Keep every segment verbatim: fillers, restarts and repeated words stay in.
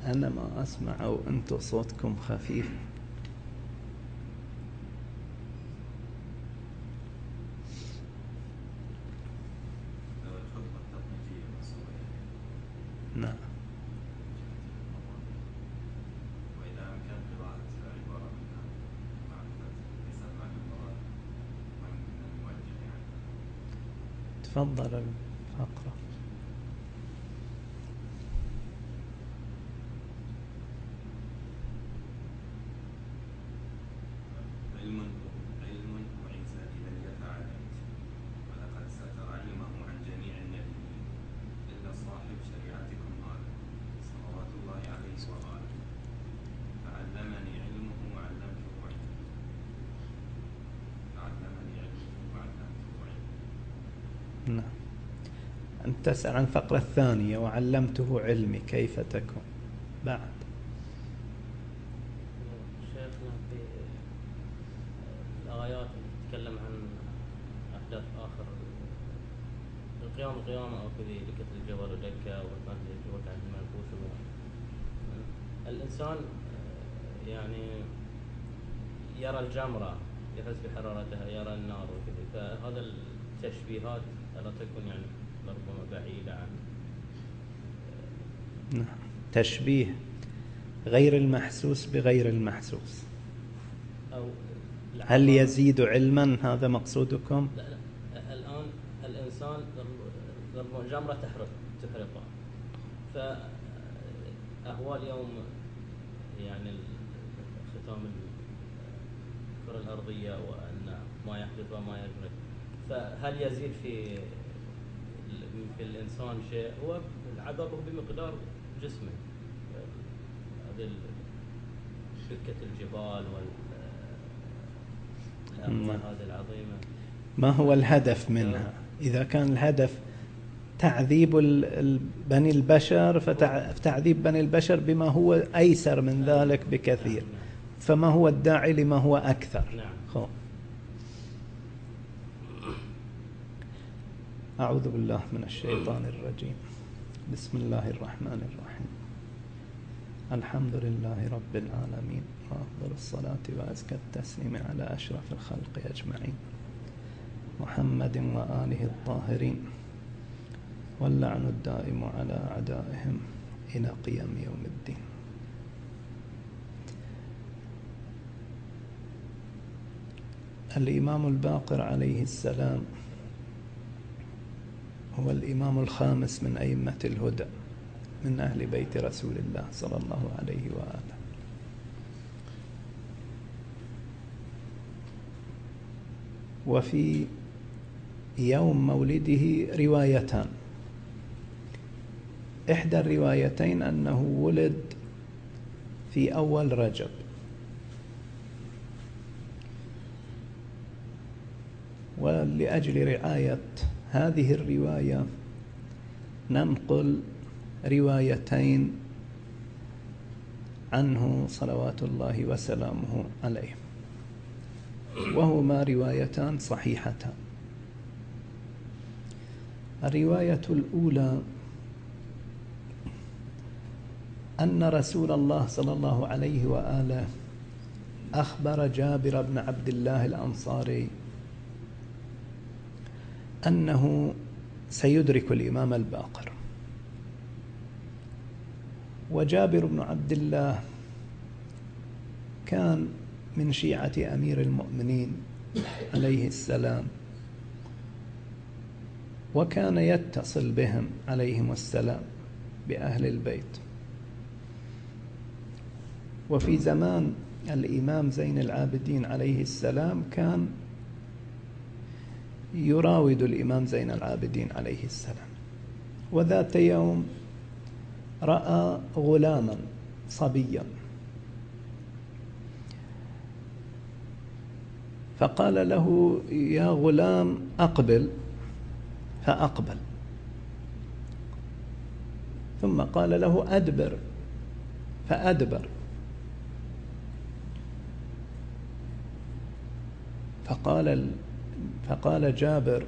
أنا ما أسمع وأنتم صوتكم خفيف. نعم. تفضل الفقرة. علم علم وعيسى إذا يتعلمت ولقد ستعلمه عن جميع النبيين إلا صاحب شريعتكم هذا صلوات الله عليه وآله فعلمني علمه وعلمته علمه فعلمني علمه وعلمته علمه. نعم. أنت تسأل عن الفقرة الثانية وعلمته علمي كيف تكون بعد. شيخنا في الآيات تتكلم عن أحداث آخر القيام القيامة أو كذي لكتل الجبل ودكة وكانت وقعت المنفوش. الإنسان يعني يرى الجمرة يحس بحرارتها، يرى النار وكذا، فهذا التشبيهات ألا تكون يعني ربما بعيدة عن نعم. تشبيه غير المحسوس بغير المحسوس. أو هل يزيد علما هذا مقصودكم؟ لا لا. الآن الإنسان الجمرة تحرق تحرقه، فأهوال يوم يعني ختام الكرة الأرضية وأن ما يحدث وما يجري، فهل يزيد في في الإنسان شيء؟ هو العذاب بمقدار جسمه، هذه شكة الجبال والأموال هذه العظيمة. ما هو الهدف منها؟ إذا كان الهدف تعذيب بني البشر فتعذيب بني البشر بما هو أيسر من ذلك بكثير، فما هو الداعي لما هو أكثر؟ خو. أعوذ بالله من الشيطان الرجيم. بسم الله الرحمن الرحيم. الحمد لله رب العالمين وأفضل الصلاة وأزكى التسليم على أشرف الخلق أجمعين محمد وآله الطاهرين واللعن الدائم على أعدائهم إلى قيام يوم الدين. الإمام الباقر عليه السلام هو الإمام الخامس من أئمة الهدى من أهل بيت رسول الله صلى الله عليه وآله. وفي يوم مولده روايتان. إحدى الروايتين أنه ولد في أول رجب، ولأجل رعاية هذه الرواية ننقل روايتين عنه صلوات الله وسلامه عليه، وهما روايتان صحيحتان. الرواية الأولى أن رسول الله صلى الله عليه وآله أخبر جابر بن عبد الله الأنصاري أنه سيدرك الإمام الباقر. وجابر بن عبد الله كان من شيعة أمير المؤمنين عليه السلام، وكان يتصل بهم عليهم السلام بأهل البيت. وفي زمان الإمام زين العابدين عليه السلام كان يراود الإمام زين العابدين عليه السلام. وذات يوم رأى غلاما صبيا فقال له: يا غلام أقبل، فأقبل. ثم قال له: أدبر، فأدبر. فقال فقال جابر: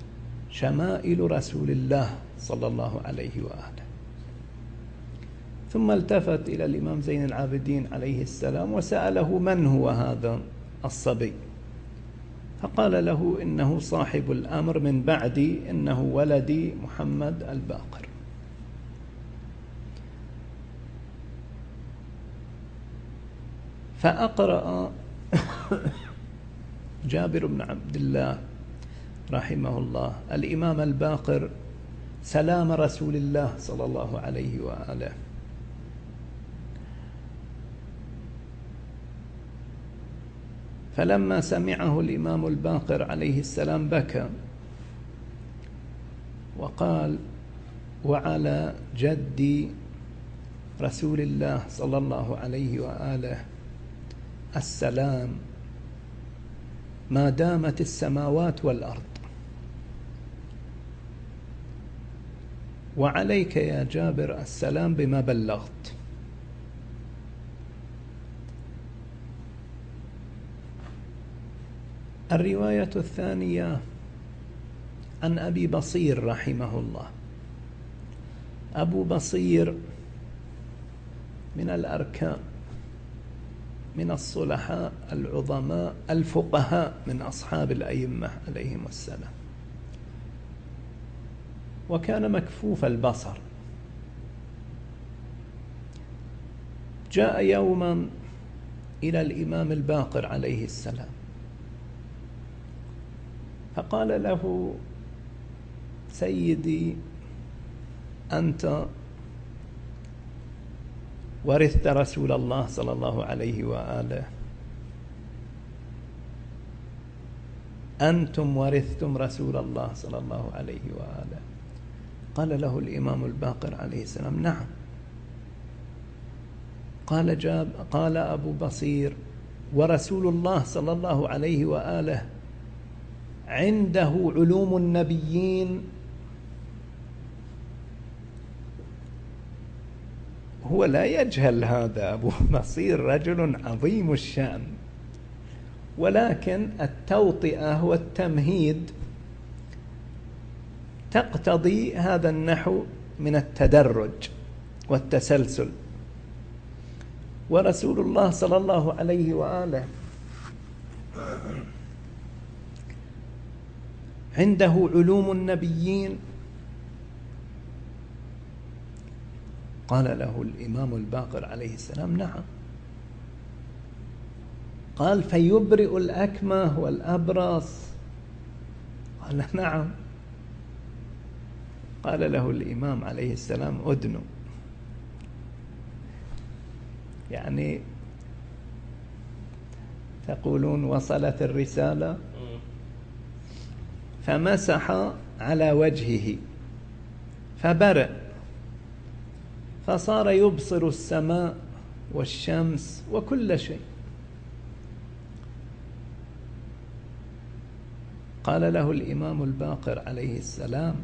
شمائل رسول الله صلى الله عليه وآله. ثم التفت إلى الإمام زين العابدين عليه السلام وسأله من هو هذا الصبي، فقال له إنه صاحب الأمر من بعدي، إنه ولدي محمد الباقر. فأقرأ جابر بن عبد الله رحمه الله الإمام الباقر سلام رسول الله صلى الله عليه وآله، فلما سمعه الإمام الباقر عليه السلام بكى وقال: وعلى جدي رسول الله صلى الله عليه وآله السلام ما دامت السماوات والأرض، وعليك يا جابر السلام بما بلغت. الرواية الثانية عن أبي بصير رحمه الله. أبو بصير من الأركان، من الصلحاء العظماء الفقهاء من أصحاب الأئمة عليهم السلام، وكان مكفوف البصر. جاء يوما إلى الإمام الباقر عليه السلام فقال له: سيدي، أنت ورثت رسول الله صلى الله عليه وآله، أنتم ورثتم رسول الله صلى الله عليه وآله. قال له الإمام الباقر عليه السلام: نعم. قال جاب قال أبو بصير: ورسول الله صلى الله عليه وآله عنده علوم النبيين، هو لا يجهل هذا. أبو بصير رجل عظيم الشأن، ولكن التوطئة والتمهيد تقتضي هذا النحو من التدرج والتسلسل. ورسول الله صلى الله عليه وآله عنده علوم النبيين. قال له الإمام الباقر عليه السلام: نعم. قال: فيبرئ الأكمه والأبرص؟ قال: نعم. قال له الإمام عليه السلام: أدنو. يعني تقولون وصلت الرسالة. فمسح على وجهه فبرئ، فصار يبصر السماء والشمس وكل شيء. قال له الإمام الباقر عليه السلام: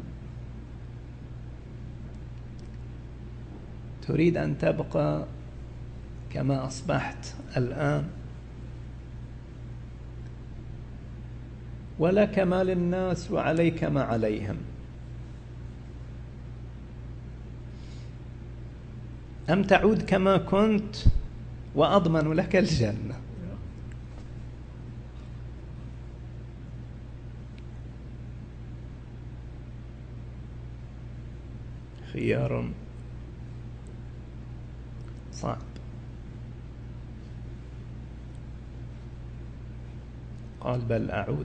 تريد أن تبقى كما أصبحت الآن، ولك ما للناس وعليك ما عليهم، أم تعود كما كنت وأضمن لك الجنة؟ خيار صعب. قال: بل أعود.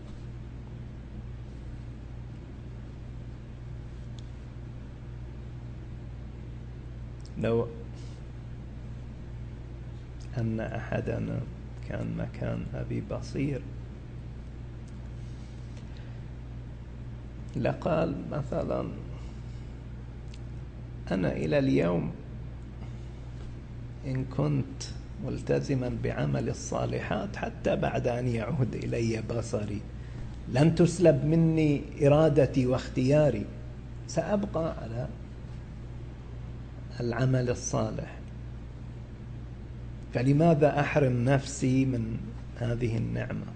لو أن أحدنا كان مكان أبي بصير لقال مثلا: أنا إلى اليوم إن كنت ملتزما بعمل الصالحات حتى بعد أن يعود إلي بصري لن تسلب مني إرادتي واختياري، سأبقى على العمل الصالح، فلماذا أحرم نفسي من هذه النعمة؟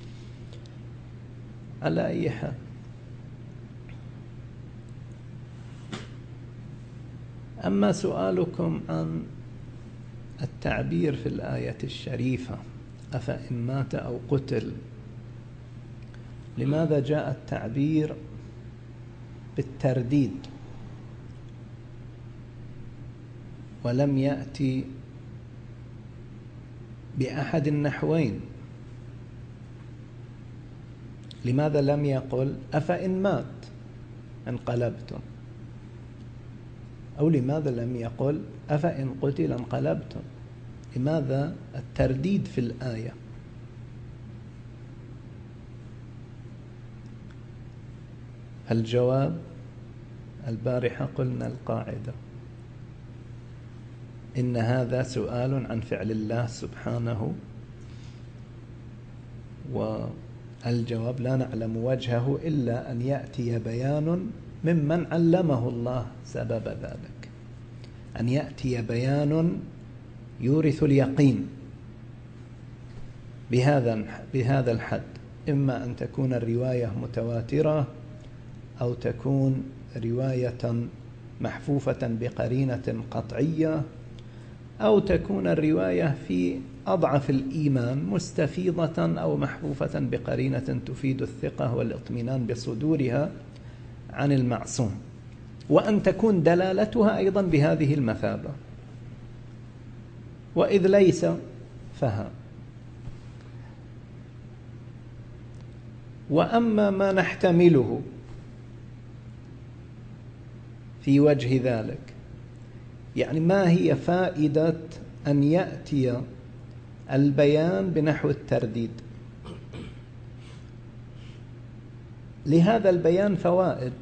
على أي حال، أما سؤالكم عن التعبير في الآية الشريفة أفإن مات أو قتل، لماذا جاء التعبير بالترديد ولم يأتي بأحد النحوين؟ لماذا لم يقل أفإن مات انقلبتم، أو لماذا لم يقل أفإن قتل انقلبتم؟ لماذا الترديد في الآية؟ الجواب، البارحة قلنا القاعدة، إن هذا سؤال عن فعل الله سبحانه، والجواب لا نعلم وجهه إلا أن يأتي بيان ممن علمه الله سبب ذلك، أن يأتي بيان يورث اليقين بهذا بهذا الحد، إما أن تكون الرواية متواترة أو تكون رواية محفوفة بقرينة قطعية، أو تكون الرواية في أضعف الإيمان مستفيضة أو محفوفة بقرينة تفيد الثقة والاطمئنان بصدورها عن المعصوم، وأن تكون دلالتها أيضا بهذه المثابة، وإذ ليس فها. وأما ما نحتمله في وجه ذلك، يعني ما هي فائدة أن يأتي البيان بنحو الترديد؟ لهذا البيان فوائد،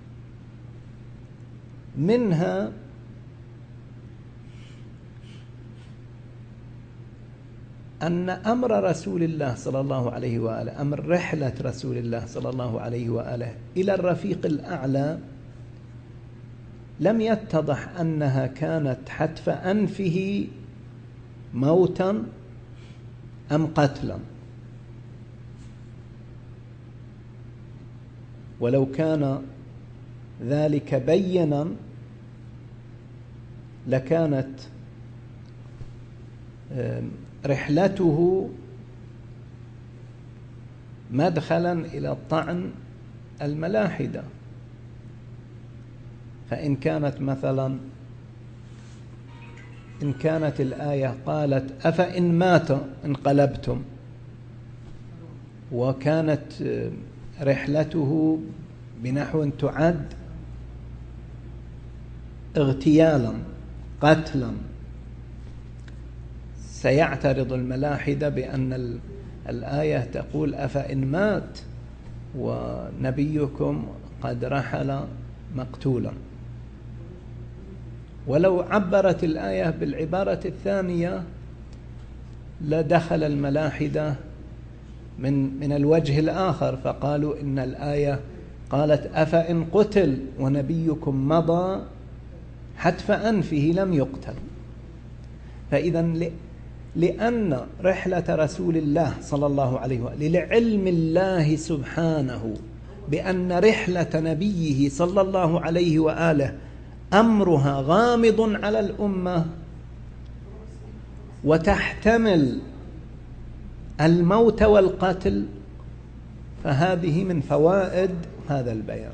منها أن أمر رسول الله صلى الله عليه وآله، أمر رحلة رسول الله صلى الله عليه وآله إلى الرفيق الأعلى لم يتضح أنها كانت حتف أنفه موتا أم قتلا، ولو كان ذلك بينا لكانت رحلته مدخلا إلى طعن الملاحدة. فإن كانت مثلا إن كانت الآية قالت أفإن مات انقلبتم، وكانت رحلته بنحو تعد اغتيالا قتلا، سيعترض الملاحدة بأن الآية تقول أفإن مات ونبيكم قد رحل مقتولا. ولو عبرت الآية بالعبارة الثانية لدخل الملاحدة من من الوجه الآخر، فقالوا إن الآية قالت أفإن قتل ونبيكم مضى حتف أنفه لم يقتل. فإذا لأن رحلة رسول الله صلى الله عليه وآله لعلم الله سبحانه بأن رحلة نبيه صلى الله عليه وآله أمرها غامض على الأمة وتحتمل الموت والقتل، فهذه من فوائد هذا البيان.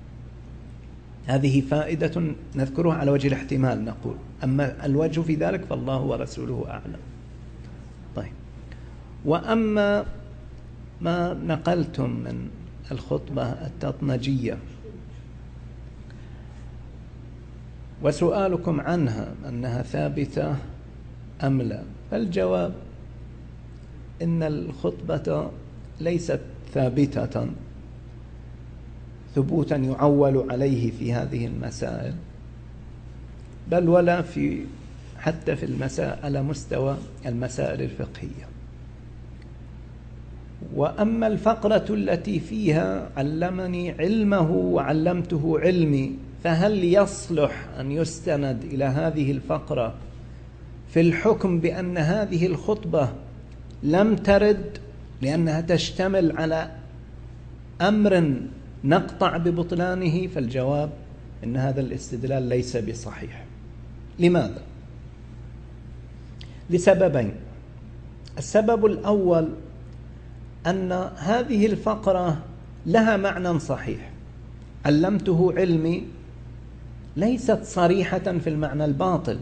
هذه فائدة نذكرها على وجه الاحتمال نقول، أما الوجه في ذلك فالله ورسوله أعلم. طيب، وأما ما نقلتم من الخطبة التطنجية وسؤالكم عنها أنها ثابتة أم لا، فالجواب إن الخطبة ليست ثابتة ثبوتا يعول عليه في هذه المسائل، بل ولا في حتى في المسائل على مستوى المسائل الفقهية. وأما الفقرة التي فيها علمني علمه وعلمته علمي، فهل يصلح أن يستند إلى هذه الفقرة في الحكم بأن هذه الخطبة لم ترد لأنها تشتمل على أمر نقطع ببطلانه؟ فالجواب إن هذا الاستدلال ليس بصحيح. لماذا؟ لسببين. السبب الأول أن هذه الفقرة لها معنى صحيح. علمته علمي ليست صريحة في المعنى الباطل،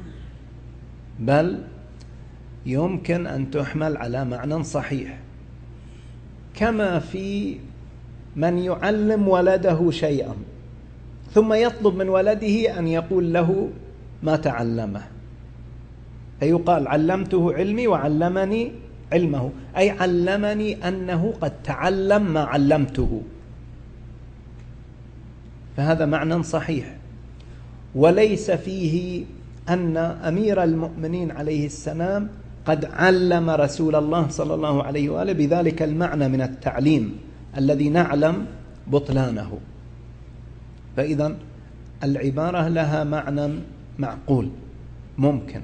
بل يمكن أن تحمل على معنى صحيح، كما في من يعلم ولده شيئا ثم يطلب من ولده أن يقول له ما تعلمه، فيقال علمته علمي وعلمني علمه، أي علمني أنه قد تعلم ما علمته، فهذا معنى صحيح. وليس فيه أن أمير المؤمنين عليه السلام قد علم رسول الله صلى الله عليه وآله بذلك المعنى من التعليم الذي نعلم بطلانه. فإذا العبارة لها معنى معقول ممكن.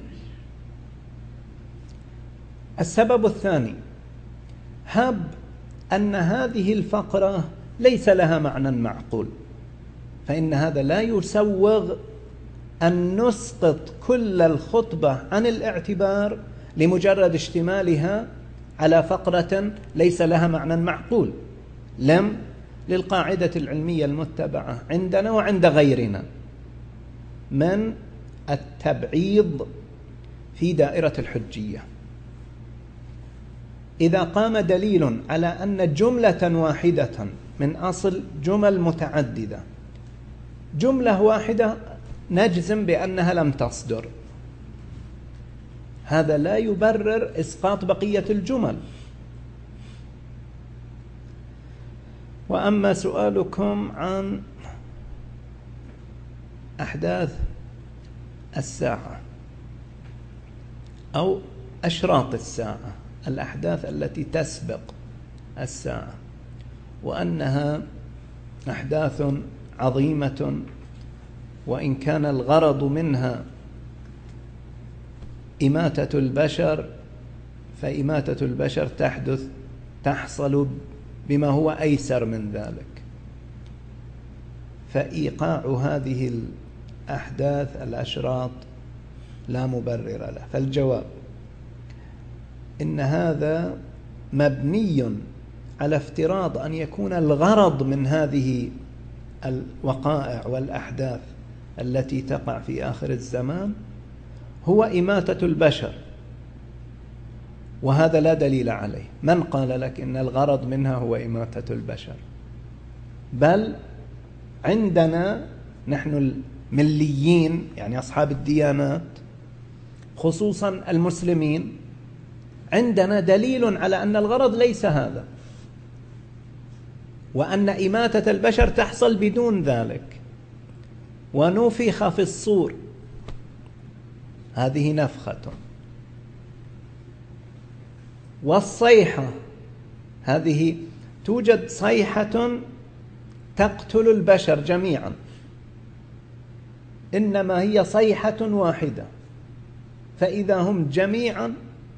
السبب الثاني، هب أن هذه الفقرة ليس لها معنى معقول، فإن هذا لا يسوغ أن نسقط كل الخطبة عن الاعتبار لمجرد اشتمالها على فقرة ليس لها معنى معقول. لم للقاعدة العلمية المتبعة عندنا وعند غيرنا من التبعيض في دائرة الحجية. إذا قام دليل على أن جملة واحدة من أصل جمل متعددة، جملة واحدة نجزم بأنها لم تصدر، هذا لا يبرر إسقاط بقية الجمل. وأما سؤالكم عن أحداث الساعة أو أشراط الساعة، الأحداث التي تسبق الساعة، وأنها أحداث عظيمة، وإن كان الغرض منها إماتة البشر، فإماتة البشر تحدث تحصل بما هو أيسر من ذلك، فإيقاع هذه الأحداث الأشراط لا مبرر له. فالجواب إن هذا مبني على افتراض أن يكون الغرض من هذه الوقائع والأحداث التي تقع في آخر الزمان هو إماتة البشر، وهذا لا دليل عليه. من قال لك إن الغرض منها هو إماتة البشر؟ بل عندنا نحن المليين، يعني أصحاب الديانات خصوصا المسلمين، عندنا دليل على أن الغرض ليس هذا، وأن إماتة البشر تحصل بدون ذلك. ونفخ في الصور، هذه نفخة، والصيحة هذه توجد صيحة تقتل البشر جميعا، إنما هي صيحة واحدة، فإذا هم جميعا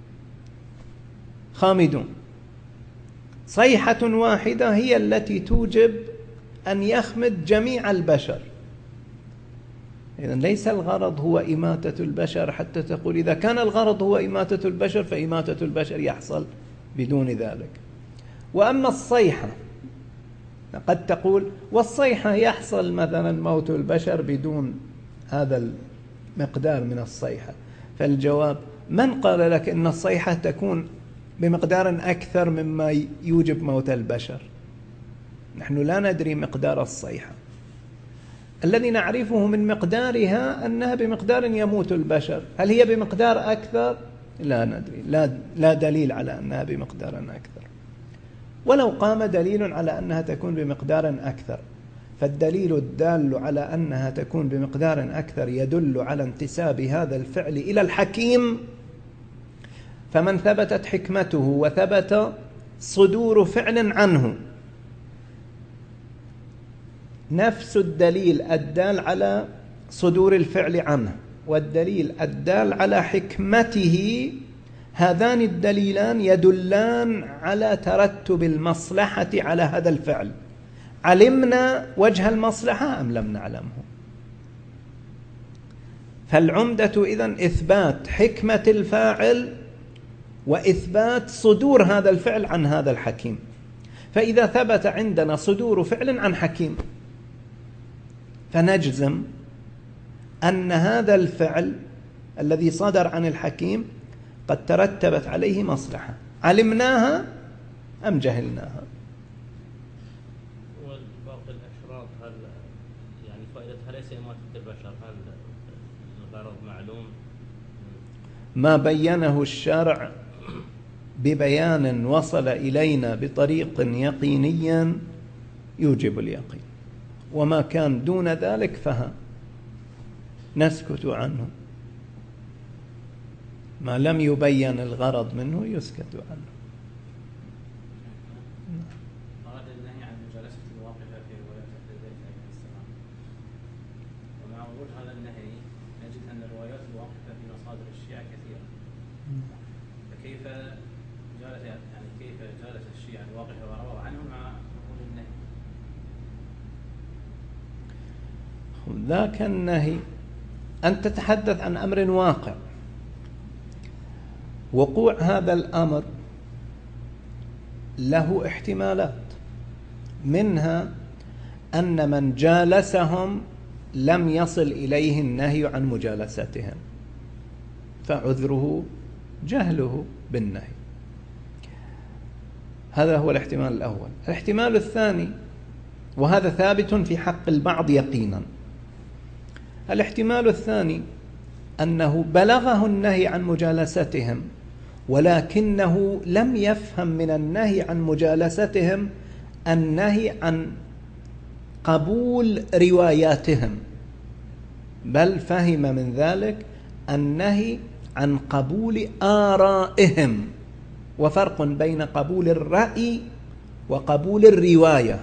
خامدون. صيحة واحدة هي التي توجب أن يخمد جميع البشر. إذن ليس الغرض هو إماتة البشر حتى تقول إذا كان الغرض هو إماتة البشر فإماتة البشر يحصل بدون ذلك. وأما الصيحة قد تقول والصيحة يحصل مثلا موت البشر بدون هذا المقدار من الصيحة، فالجواب من قال لك إن الصيحة تكون بمقدار أكثر مما يوجب موت البشر؟ نحن لا ندري مقدار الصيحة، الذي نعرفه من مقدارها أنها بمقدار يموت البشر. هل هي بمقدار أكثر؟ لا ندري، لا, لا دليل على أنها بمقدار أكثر. ولو قام دليل على أنها تكون بمقدار أكثر، فالدليل الدال على أنها تكون بمقدار أكثر يدل على انتساب هذا الفعل إلى الحكيم، فمن ثبتت حكمته وثبت صدور فعل عنه نفس الدليل الدال على صدور الفعل عنه والدليل الدال على حكمته، هذان الدليلان يدلان على ترتب المصلحة على هذا الفعل. علمنا وجه المصلحة أم لم نعلمه؟ فالعمدة إذن إثبات حكمة الفاعل وإثبات صدور هذا الفعل عن هذا الحكيم. فإذا ثبت عندنا صدور فعل عن حكيم فنجزم أن هذا الفعل الذي صدر عن الحكيم قد ترتبت عليه مصلحة علمناها أم جهلناها. والباقي الأشراط هل يعني فائدتها ليس إماتة البشر، هل الغرض معلوم؟ ما بينه الشرع ببيان وصل إلينا بطريق يقيني يوجب اليقين، وما كان دون ذلك فها نسكت عنه، ما لم يبين الغرض منه يسكت عنه. أراد النهي عن مجالسة الواقفة في روايات أهل البيت عليه السلام، ومع ورود هذا النهي نجد أن الروايات الواقفة في مصادر الشيعة كثيرة، فكيف جالس يعني كيف جالس الشيعة الواقفة ورووا عنه مع ورود النهي؟ ذاك النهي أن تتحدث عن أمر واقع، وقوع هذا الأمر له احتمالات، منها أن من جالسهم لم يصل إليه النهي عن مجالستهم فعذره جهله بالنهي، هذا هو الاحتمال الأول. الاحتمال الثاني، وهذا ثابت في حق البعض يقينا، الاحتمال الثاني أنه بلغه النهي عن مجالستهم ولكنه لم يفهم من النهي عن مجالستهم النهي عن قبول رواياتهم، بل فهم من ذلك النهي عن قبول آرائهم، وفرق بين قبول الرأي وقبول الرواية.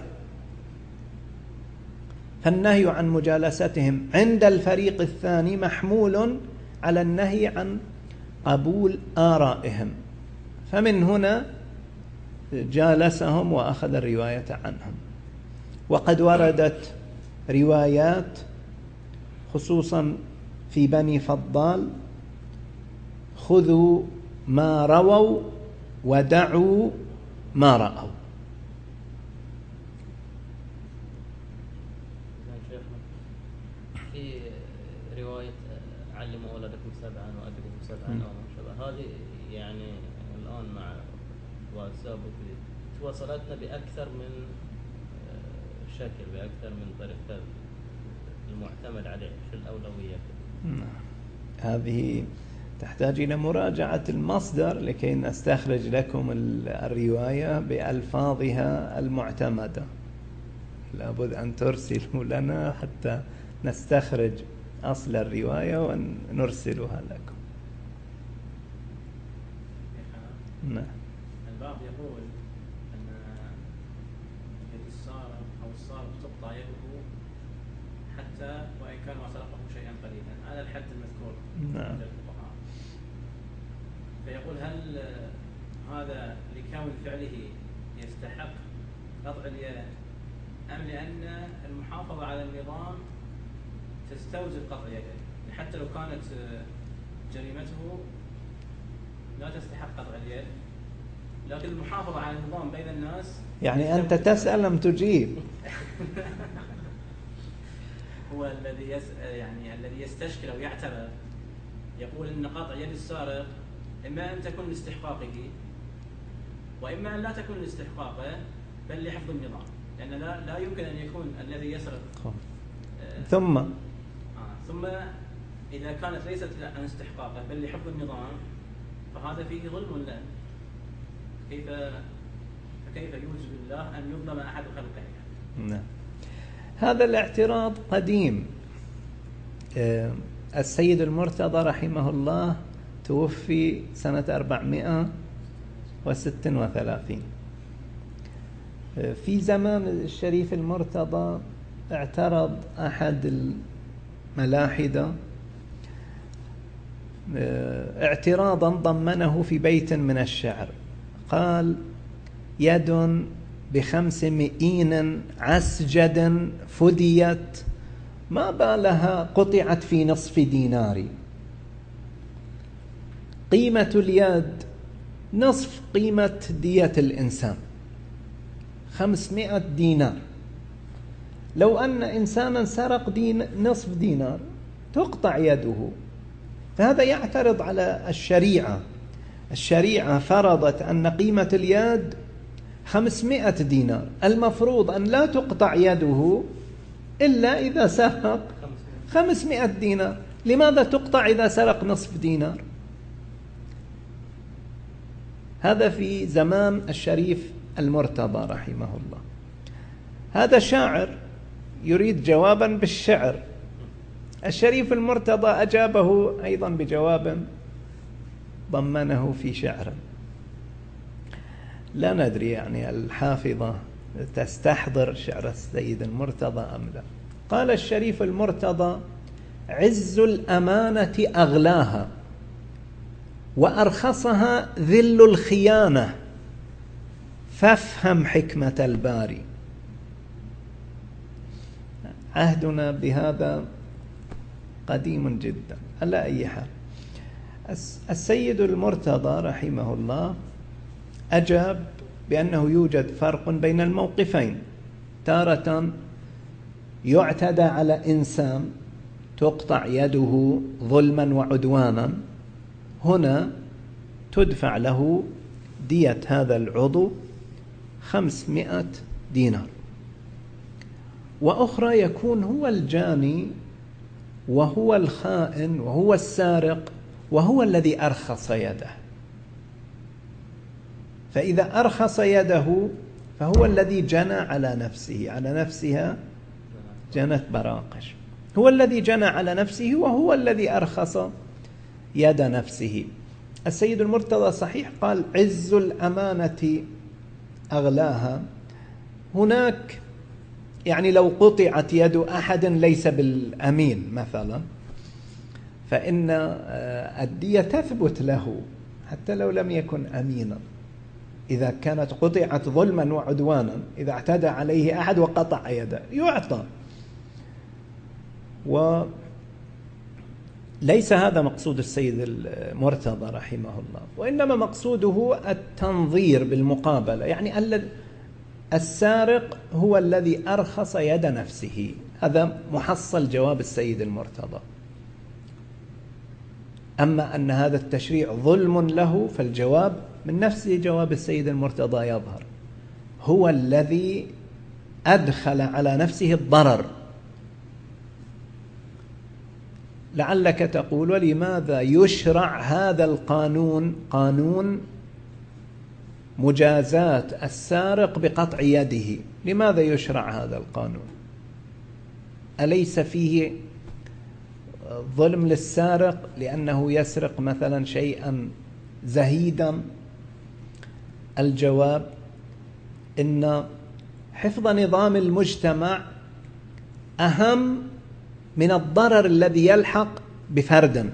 فالنهي عن مجالستهم عند الفريق الثاني محمول على النهي عن قبول آرائهم، فمن هنا جالسهم وأخذ الرواية عنهم. وقد وردت روايات خصوصا في بني فضال: خذوا ما رووا ودعوا ما رأوا. في رواية علموا أولادكم سبعا وأدبوا سبعا أو ما شابه، هذه يعني الآن مع واتساب وصلتنا بأكثر من شكل، بأكثر من طريقة المعتمد عليه. شو الأولوية؟ هذه تحتاج إلى مراجعة المصدر لكي نستخرج لكم الرواية بألفاظها المعتمدة. لابد أن ترسلوا لنا حتى نستخرج أصل الرواية ونرسلها لكم. نعم. البعض يقول أن يد السارق أو السارق تقطع يده حتى وإن كان ما سرقه شيئا قليلا على الحد المذكور. نعم. فيقول هل هذا لكون فعله يستحق قطع اليد أم لأن المحافظة على النظام تستوجب قطع يده، حتى لو كانت جريمته لا تستحق قطع اليد لكن المحافظة على النظام بين الناس؟ يعني أنت تسأل أم تجيب؟ هو الذي يس... يعني الذي يستشكل أو يعتبر يقول أن قطع يد السارق إما أن تكون لاستحقاقه وإما أن لا تكون لاستحقاقه بل لحفظ النظام، لأن لا, لا يمكن أن يكون الذي يسرق آه ثم آه ثم إذا كانت ليست عن استحقاقه بل لحفظ النظام فهذا فيه ظلم ولا كيف فكيف يوجب الله أن يظلم أحد خلقه؟ نعم. هذا الاعتراض قديم. آه السيد المرتضى رحمه الله توفي سنة أربعمائة وستة وثلاثين. في زمان الشريف المرتضى اعترض أحد الملاحدة اعتراضا ضمنه في بيت من الشعر، قال: يد بخمس مئين عسجد فديت ما بالها قطعت في نصف دينار؟ قيمة اليد نصف قيمة دية الإنسان، خمسمائة دينار. لو أن إنسانا سرق دين نصف دينار تقطع يده. فهذا يعترض على الشريعة. الشريعة فرضت أن قيمة اليد خمسمائة دينار، المفروض أن لا تقطع يده إلا إذا سرق خمسمائة دينار. لماذا تقطع إذا سرق نصف دينار؟ هذا في زمان الشريف المرتضى رحمه الله. هذا شاعر يريد جوابا بالشعر. الشريف المرتضى أجابه أيضا بجواب ضمنه في شعر. لا ندري يعني الحافظة تستحضر شعر السيد المرتضى أم لا. قال الشريف المرتضى: عز الأمانة أغلاها وأرخصها ذل الخيانة، فافهم حكمة الباري. عهدنا بهذا قديم جدا. على أي حال، السيد المرتضى رحمه الله أجاب بأنه يوجد فرق بين الموقفين. تارة يعتدى على إنسان تقطع يده ظلما وعدوانا، هنا تدفع له دية هذا العضو خمسمائة دينار. وأخرى يكون هو الجاني وهو الخائن وهو السارق وهو الذي أرخص يده. فإذا أرخص يده فهو الذي جنى على نفسه، على نفسها جنت براقش. هو الذي جنى على نفسه وهو الذي أرخص يد نفسه. السيد المرتضى صحيح قال: عز الأمانة أغلاها. هناك يعني لو قطعت يد أحد ليس بالأمين مثلا، فإن الدية تثبت له حتى لو لم يكن أمينا. إذا كانت قطعت ظلما وعدوانا، إذا اعتدى عليه أحد وقطع يده يعطى. وليس هذا مقصود السيد المرتضى رحمه الله، وإنما مقصوده التنظير بالمقابلة. يعني السارق هو الذي أرخص يد نفسه. هذا محصل جواب السيد المرتضى. أما أن هذا التشريع ظلم له فالجواب من نفسه جواب السيد المرتضى يظهر. هو الذي أدخل على نفسه الضرر. لعلك تقول: ولماذا يشرع هذا القانون، قانون مجازاة السارق بقطع يده؟ لماذا يشرع هذا القانون؟ أليس فيه ظلم للسارق لأنه يسرق مثلا شيئا زهيدا؟ الجواب: إن حفظ نظام المجتمع أهم من الضرر الذي يلحق بفرد.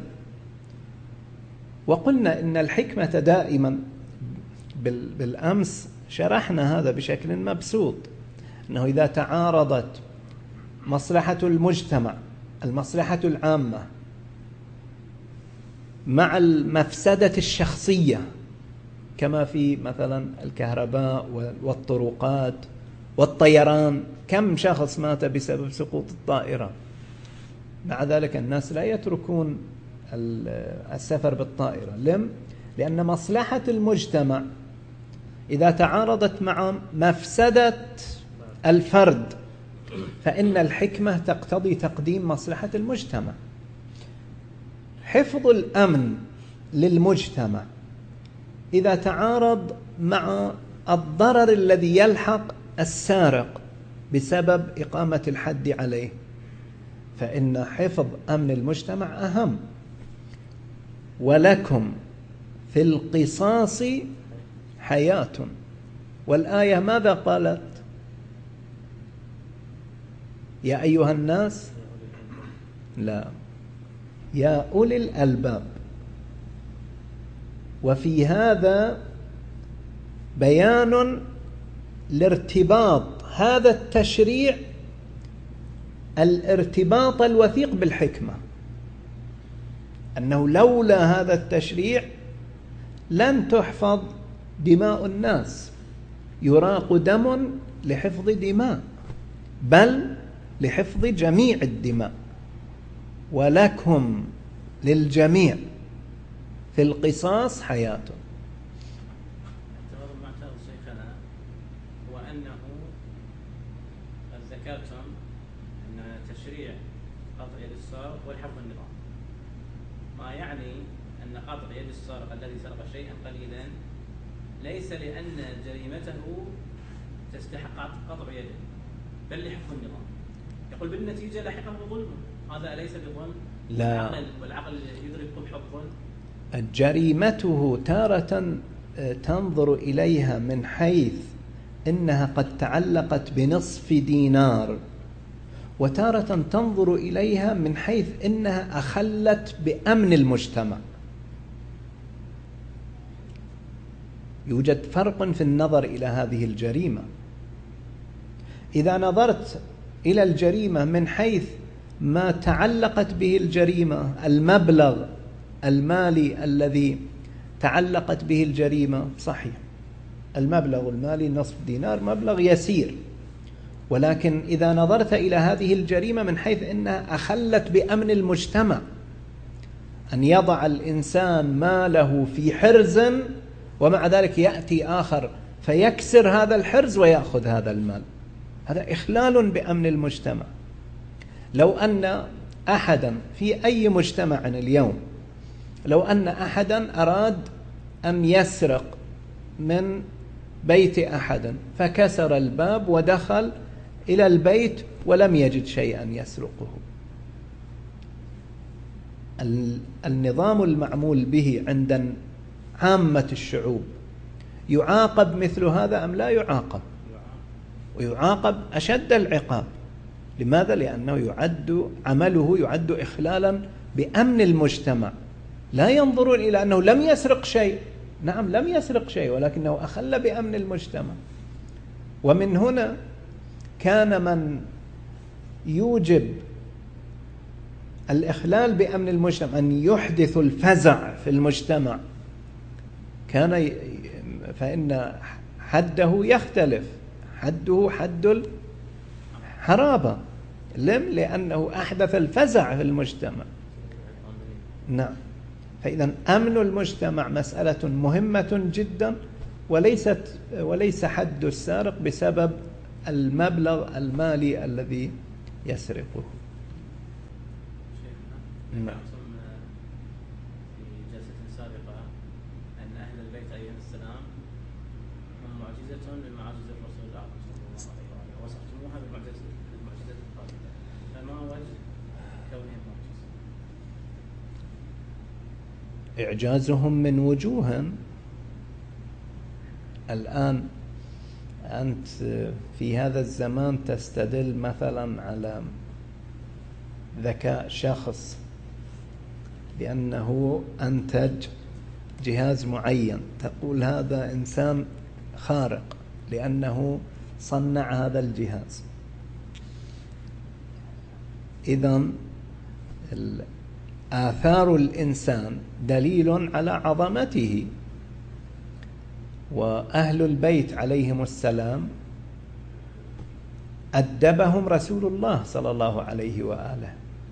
وقلنا إن الحكمة دائما، بالأمس شرحنا هذا بشكل مبسوط، أنه إذا تعارضت مصلحة المجتمع، المصلحة العامة، مع المفسدة الشخصية كما في مثلا الكهرباء والطرقات والطيران، كم شخص مات بسبب سقوط الطائرة؟ مع ذلك الناس لا يتركون السفر بالطائرة. لم؟ لأن مصلحة المجتمع إذا تعارضت مع مفسدة الفرد فإن الحكمة تقتضي تقديم مصلحة المجتمع. حفظ الأمن للمجتمع إذا تعارض مع الضرر الذي يلحق السارق بسبب إقامة الحد عليه فإن حفظ أمن المجتمع أهم. ولكم في القصاص حياة. والآية ماذا قالت؟ يا أيها الناس، لا، يا أولي الألباب. وفي هذا بيان لارتباط هذا التشريع الارتباط الوثيق بالحكمة، أنه لولا هذا التشريع لن تحفظ دماء الناس، يراق دم لحفظ دماء، بل لحفظ جميع الدماء، ولكم للجميع في القصاص حياة. اعتراض المعترض شيخنا هو أنه قد ذكرتم أن تشريع قطع يد السارق والحفظ النظام، ما يعني أن قطع يد السارق الذي سرق شيئا قليلا ليس لأن جريمته تستحق قطع يده، بل لحفظ النظام. يقول بالنتيجة لاحقه ظلم، هذا أليس بظلم؟ لا، العقل والعقل يدرك قبح الظلم. جريمته تارة تنظر إليها من حيث إنها قد تعلقت بنصف دينار، وتارة تنظر إليها من حيث إنها أخلت بأمن المجتمع. يوجد فرق في النظر إلى هذه الجريمة. إذا نظرت إلى الجريمة من حيث ما تعلقت به الجريمة، المبلغ المالي الذي تعلقت به الجريمة، صحيح المبلغ المالي نصف دينار مبلغ يسير، ولكن إذا نظرت إلى هذه الجريمة من حيث أنها أخلت بأمن المجتمع، أن يضع الإنسان ماله في حرز ومع ذلك يأتي آخر فيكسر هذا الحرز ويأخذ هذا المال، هذا إخلال بأمن المجتمع. لو أن أحدا في أي مجتمع اليوم، لو أن أحدا أراد أن يسرق من بيت أحد فكسر الباب ودخل إلى البيت ولم يجد شيئا يسرقه، النظام المعمول به عند عامة الشعوب يعاقب مثل هذا أم لا يعاقب؟ ويعاقب أشد العقاب. لماذا؟ لأنه يعد عمله يعد إخلالا بأمن المجتمع. لا ينظرون إلى أنه لم يسرق شيء، نعم لم يسرق شيء، ولكنه أخل بأمن المجتمع. ومن هنا كان من يوجب الإخلال بأمن المجتمع أن يحدث الفزع في المجتمع، كان فإن حده يختلف، حده حد الحرابة، لم لأنه أحدث الفزع في المجتمع. نعم، فإذا أمن المجتمع مسألة مهمة جدا، وليست وليس حد السارق بسبب المبلغ المالي الذي يسرقه. نعم. في جلسة سابقة أن أهل البيت عليهم السلام هم معجزة من معاجز الرسول الأعظم صلى الله عليه وآله، وصفتموها بالمعجزة بالمعجزة الخالدة، فما وجه كونهم معجزة؟ إعجازهم من وجوه. الآن أنت في هذا الزمان تستدل مثلا على ذكاء شخص بأنه أنتج جهاز معين، تقول هذا إنسان خارق لأنه صنع هذا الجهاز. إذن آثار الإنسان دليل على عظمته، وأهل البيت عليهم السلام أدبهم رسول الله صلى الله عليه وآله.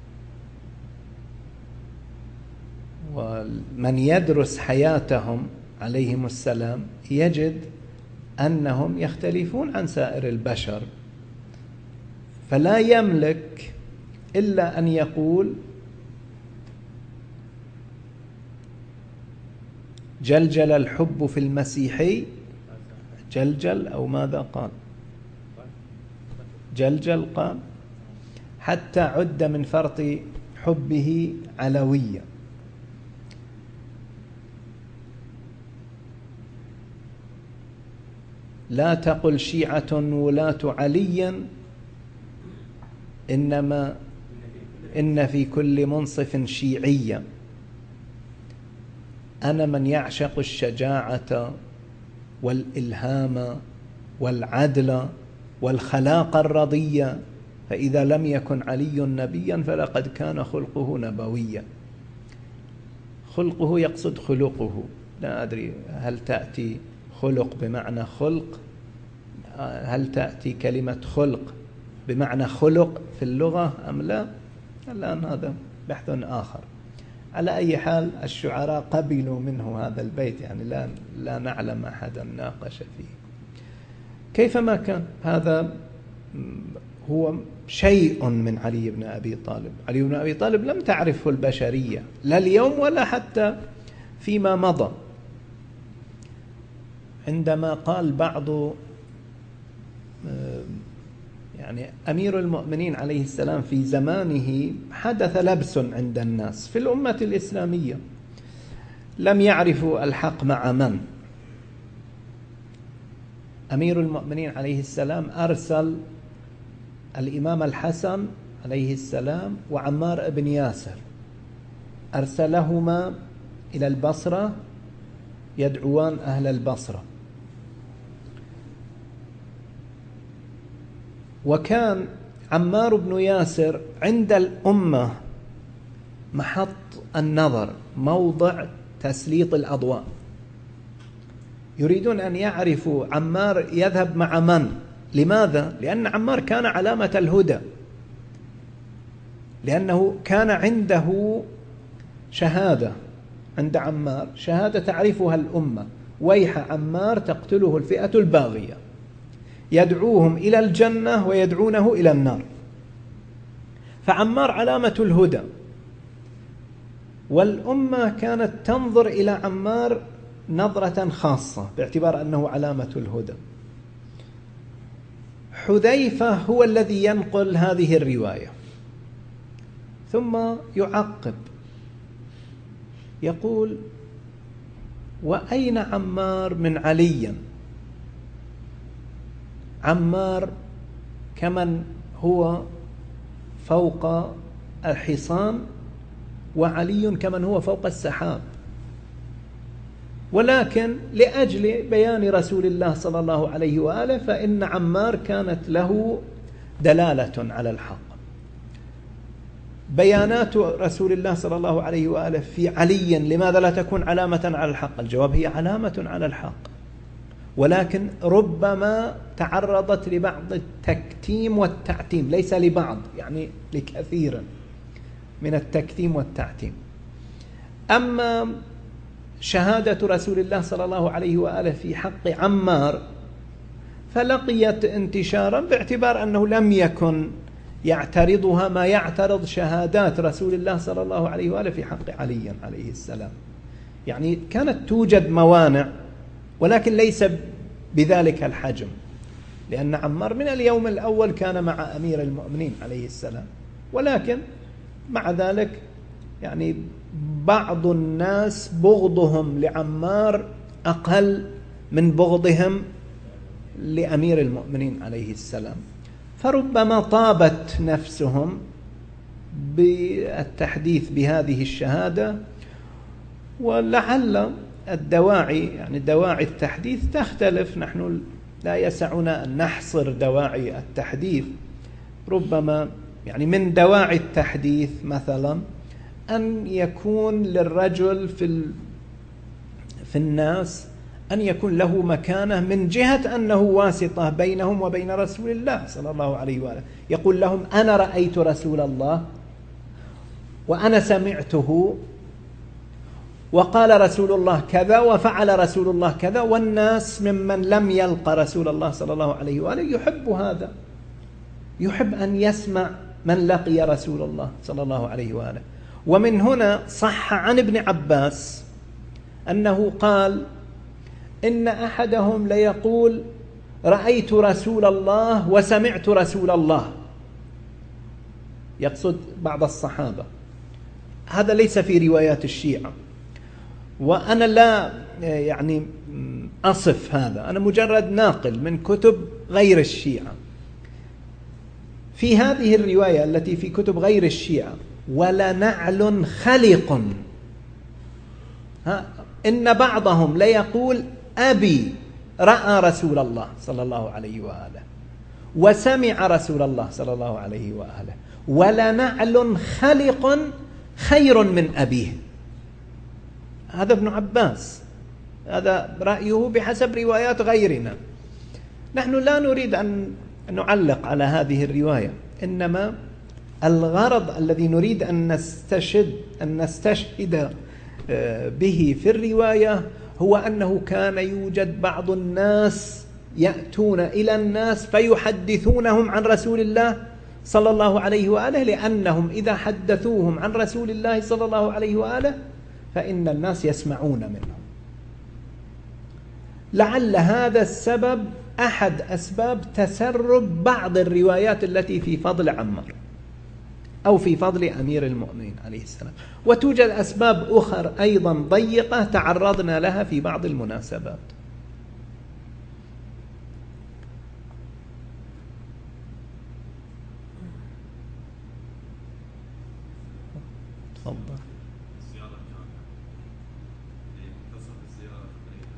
ومن يدرس حياتهم عليهم السلام يجد أنهم يختلفون عن سائر البشر، فلا يملك إلا أن يقول جلجل الحب في المسيحي، جلجل أو ماذا قال؟ جلجل قال حتى عد من فرط حبه علويا. لا تقل شيعة ولاة علي، إنما إن في كل منصف شيعيا. أنا من يعشق الشجاعة والإلهام والعدل والخلاق الرضية، فإذا لم يكن علي نبيا فلقد كان خلقه نبويا. خلقه يقصد خلقه، لا أدري هل تأتي خلق بمعنى خلق، هل تأتي كلمة خلق بمعنى خلق في اللغة أم لا؟ الآن هذا بحث آخر. على أي حال الشعراء قبلوا منه هذا البيت، يعني لا لا نعلم أحدا ناقش فيه. كيفما كان هذا هو شيء من علي بن أبي طالب. علي بن أبي طالب لم تعرفه البشرية لا اليوم ولا حتى فيما مضى. عندما قال بعض يعني أمير المؤمنين عليه السلام في زمانه حدث لبس عند الناس في الأمة الإسلامية، لم يعرفوا الحق مع من. أمير المؤمنين عليه السلام أرسل الإمام الحسن عليه السلام وعمار بن ياسر، أرسلهما إلى البصرة يدعوان أهل البصرة. وكان عمار بن ياسر عند الأمة محط النظر، موضع تسليط الأضواء. يريدون أن يعرفوا عمار يذهب مع من. لماذا؟ لأن عمار كان علامة الهدى، لأنه كان عنده شهادة. عند عمار شهادة تعرفها الأمة: ويح عمار تقتله الفئة الباغية، يدعوهم إلى الجنة ويدعونه إلى النار. فعمار علامة الهدى، والأمة كانت تنظر إلى عمار نظرة خاصة باعتبار أنه علامة الهدى. حذيفة هو الذي ينقل هذه الرواية، ثم يعقب يقول: وأين عمار من علي؟ عمار كمن هو فوق الحصان، وعلي كمن هو فوق السحاب. ولكن لأجل بيان رسول الله صلى الله عليه وآله فإن عمار كانت له دلالة على الحق. بيانات رسول الله صلى الله عليه وآله في علي لماذا لا تكون علامة على الحق؟ الجواب: هي علامة على الحق، ولكن ربما تعرضت لبعض التكتيم والتعتيم، ليس لبعض، يعني لكثير من التكتيم والتعتيم. أما شهادة رسول الله صلى الله عليه وآله في حق عمار فلقيت انتشارا باعتبار أنه لم يكن يعترضها ما يعترض شهادات رسول الله صلى الله عليه وآله في حق علي عليه السلام. يعني كانت توجد موانع، ولكن ليس بذلك الحجم، لأن عمار من اليوم الأول كان مع أمير المؤمنين عليه السلام. ولكن مع ذلك يعني بعض الناس بغضهم لعمار أقل من بغضهم لأمير المؤمنين عليه السلام، فربما طابت نفسهم بالتحديث بهذه الشهادة. ولعل الدواعي يعني دواعي التحديث تختلف، نحن لا يسعنا أن نحصر دواعي التحديث. ربما يعني من دواعي التحديث مثلا أن يكون للرجل في في الناس أن يكون له مكانة من جهة أنه واسطة بينهم وبين رسول الله صلى الله عليه وآله، يقول لهم: أنا رأيت رسول الله وأنا سمعته وقال رسول الله كذا وفعل رسول الله كذا. والناس ممن لم يلقى رسول الله صلى الله عليه وآله يحب هذا، يحب أن يسمع من لقي رسول الله صلى الله عليه وآله. ومن هنا صح عن ابن عباس أنه قال: إن أحدهم ليقول رأيت رسول الله وسمعت رسول الله، يقصد بعض الصحابة. هذا ليس في روايات الشيعة، وأنا لا يعني أصف هذا، أنا مجرد ناقل من كتب غير الشيعة. في هذه الرواية التي في كتب غير الشيعة: ولنعل خلق، ها إن بعضهم ليقول أبي رأى رسول الله صلى الله عليه وآله، وسمع رسول الله صلى الله عليه وآله، ولنعل خلق خير من أبيه. هذا ابن عباس، هذا رأيه بحسب روايات غيرنا. نحن لا نريد أن نعلق على هذه الرواية، إنما الغرض الذي نريد أن نستشهد أن نستشهد به في الرواية هو أنه كان يوجد بعض الناس يأتون إلى الناس فيحدثونهم عن رسول الله صلى الله عليه وآله، لأنهم إذا حدثوهم عن رسول الله صلى الله عليه وآله فإن الناس يسمعون منهم. لعل هذا السبب أحد أسباب تسرب بعض الروايات التي في فضل عمار أو في فضل أمير المؤمنين عليه السلام، وتوجد أسباب أخرى أيضا ضيقة تعرضنا لها في بعض المناسبات. تفضل. الزيارة الجامعة منتصف الزيارة تقريبا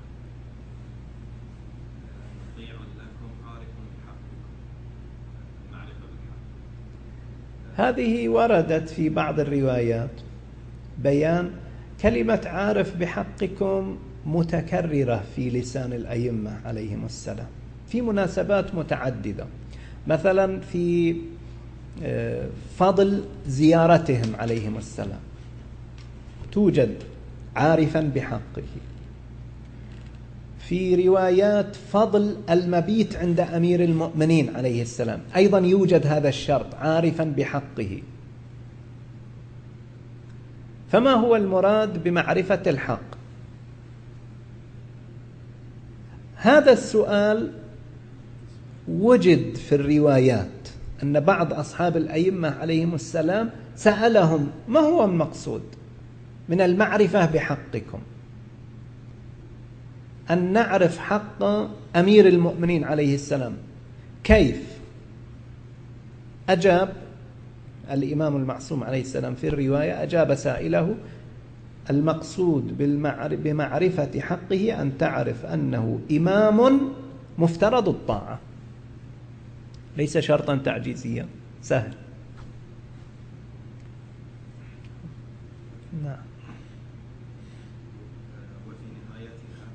مطيع لكم عارف بحقكم، معرفة بالحق. هذه وردت في بعض الروايات بيان كلمة عارف بحقكم متكررة في لسان الأئمة عليهم السلام في مناسبات متعددة، مثلا في فضل زيارتهم عليهم السلام توجد عارفا بحقه. في روايات فضل المبيت عند أمير المؤمنين عليه السلام أيضا يوجد هذا الشرط عارفا بحقه. فما هو المراد بمعرفة الحق؟ هذا السؤال وجد في الروايات أن بعض أصحاب الأئمة عليهم السلام سألهم ما هو المقصود من المعرفة بحقكم، أن نعرف حق أمير المؤمنين عليه السلام كيف؟ أجاب الإمام المعصوم عليه السلام في الرواية، أجاب سائله المقصود بمعرفة حقه أن تعرف أنه إمام مفترض الطاعة، ليس شرطا تعجيزيا، سهل. نعم. وفي نهايتها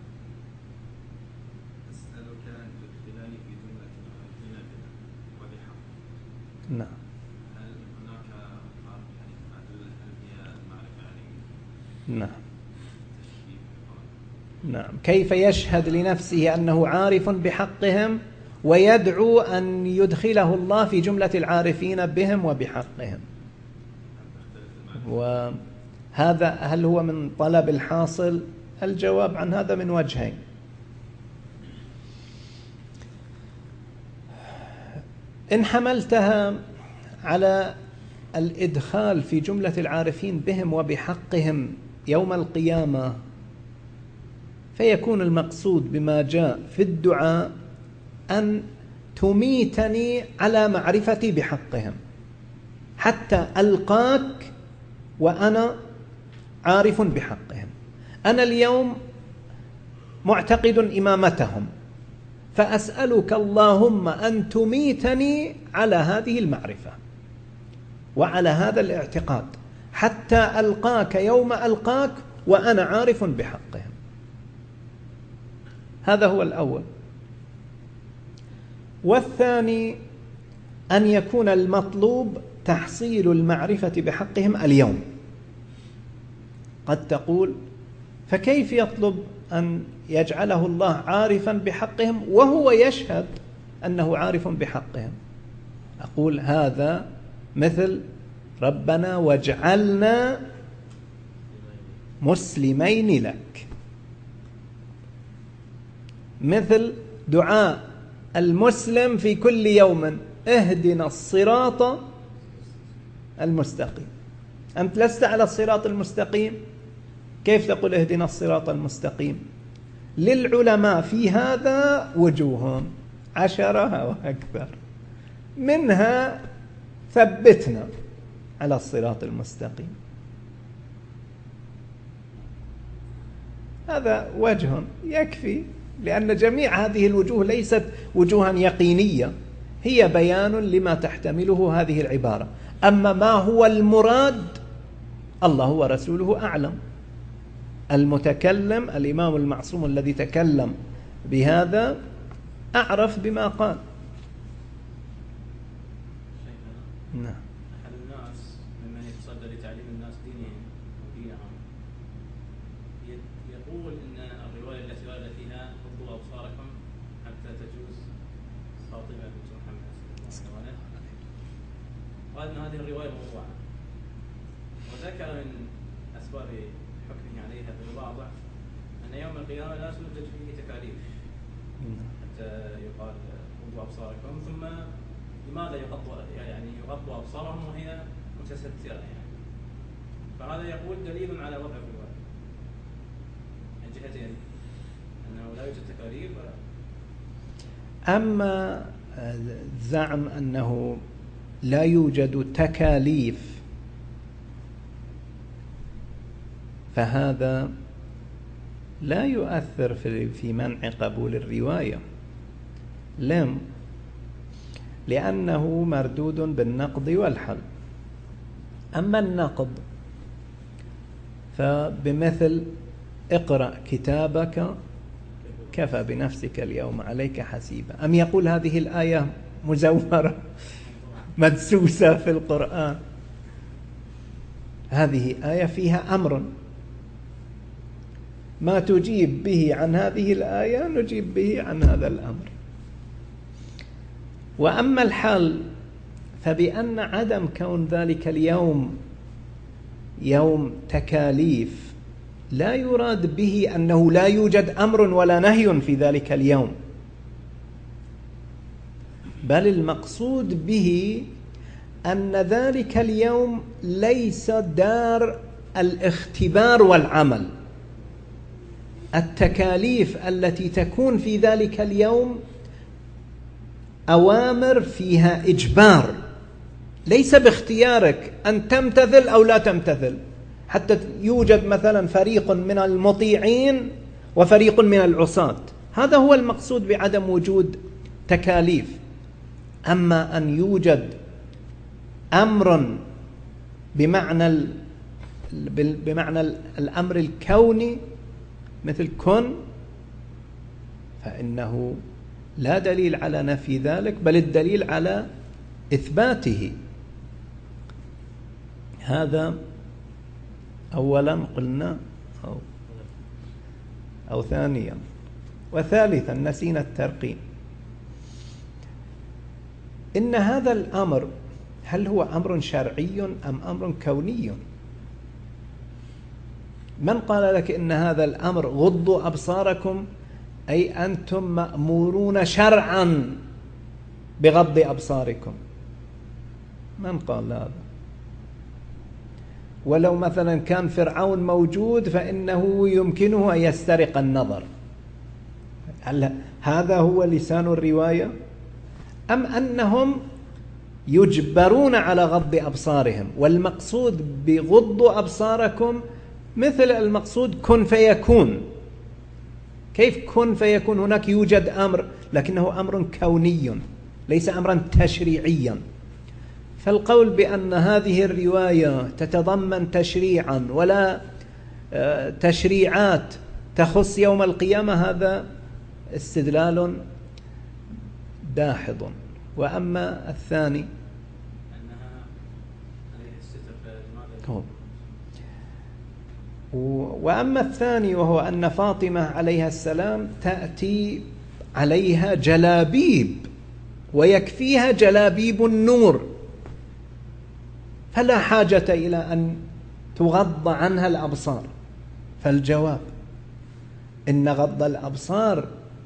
أسألك أن تدخلني في جملة العارفين بها وبحق. نعم. هل هناك فرق يعني هل هي المعرفة يعني نعم. تشبيه؟ نعم. كيف يشهد لنفسه أنه عارف بحقهم ويدعو أن يدخله الله في جملة العارفين بهم وبحقهم؟ وهذا هل هو من طلب الحاصل؟ الجواب عن هذا من وجهين. إن حملتها على الإدخال في جملة العارفين بهم وبحقهم يوم القيامة فيكون المقصود بما جاء في الدعاء أن تميتني على معرفتي بحقهم حتى ألقاك وأنا عارف بحقهم. أنا اليوم معتقد إمامتهم، فأسألك اللهم أن تميتني على هذه المعرفة وعلى هذا الاعتقاد حتى ألقاك يوم ألقاك وأنا عارف بحقهم. هذا هو الأول. والثاني أن يكون المطلوب تحصيل المعرفة بحقهم اليوم. قد تقول فكيف يطلب أن يجعله الله عارفا بحقهم وهو يشهد أنه عارف بحقهم؟ أقول هذا مثل ربنا واجعلنا مسلمين لك، مثل دعاء المسلم في كل يوم اهدنا الصراط المستقيم. أنت لست على الصراط المستقيم، كيف تقول اهدنا الصراط المستقيم؟ للعلماء في هذا وجوه عشرة وأكثر، منها ثبتنا على الصراط المستقيم. هذا وجه يكفي، لأن جميع هذه الوجوه ليست وجوها يقينية، هي بيان لما تحتمله هذه العبارة. أما ما هو المراد الله ورسوله أعلم. المتكلم الإمام المعصوم الذي تكلم بهذا أعرف بما قال. نعم. أحد الناس ممن يتصدى لتعليم الناس دينهم ودينهم يقول إن الرواية التي ورد فيها غضوا أبصاركم حتى تجوز فاطمة بنت محمد صلى الله عليه وسلم، قال أن هذه الرواية موضوعة، وذكر من أسباب حكمه عليها في الواضح أن يوم القيامة لا توجد فيه تكاليف حتى يقال غضوا أبصاركم. ثم لماذا يغضوا يعني يغضوا أبصارهم وهي متسترة يعني؟ فهذا يقول دليل على وضع الرواية من جهتين، أنه لا يوجد تكاليف. أما زعم أنه لا يوجد تكاليف فهذا لا يؤثر في منع قبول الرواية. لم لأنه مردود بالنقض والحل. أما النقض فبمثل اقرأ كتابك كفى بنفسك اليوم عليك حسيبا. أم يقول هذه الآية مزورة مدسوسة في القرآن؟ هذه آية فيها أمر، ما تجيب به عن هذه الآية نجيب به عن هذا الأمر. وأما الحال فبأن عدم كون ذلك اليوم يوم تكاليف لا يراد به أنه لا يوجد أمر ولا نهي في ذلك اليوم، بل المقصود به أن ذلك اليوم ليس دار الاختبار والعمل. التكاليف التي تكون في ذلك اليوم أوامر فيها إجبار، ليس باختيارك أن تمتثل أو لا تمتثل، حتى يوجد مثلا فريق من المطيعين وفريق من العصاة. هذا هو المقصود بعدم وجود تكاليف. أما أن يوجد أمر بمعنى بمعنى الأمر الكوني مثل كن، فإنه لا دليل على نفي ذلك، بل الدليل على إثباته. هذا أولا قلنا أو, أو ثانيا. وثالثا نسينا الترقيم. إن هذا الأمر هل هو أمر شرعي أم أمر كوني؟ من قال لك إن هذا الأمر غضوا أبصاركم أي أنتم مأمورون شرعا بغض أبصاركم؟ من قال هذا؟ ولو مثلا كان فرعون موجود فإنه يمكنه أن يسترق النظر. هل هذا هو لسان الرواية؟ أم أنهم يجبرون على غض أبصارهم؟ والمقصود بغضوا أبصاركم مثل المقصود كن فيكون. كيف كن فيكون؟ هناك يوجد أمر لكنه أمر كوني ليس أمرا تشريعيا. فالقول بأن هذه الرواية تتضمن تشريعا ولا تشريعات تخص يوم القيامة هذا استدلال داحض. وأما الثاني أنها عليه الستر هو وأما الثاني وهو أن فاطمة عليها السلام تأتي عليها جلابيب ويكفيها جلابيب النور، فلا حاجة إلى أن تغض عنها الأبصار. فالجواب إن غض الأبصار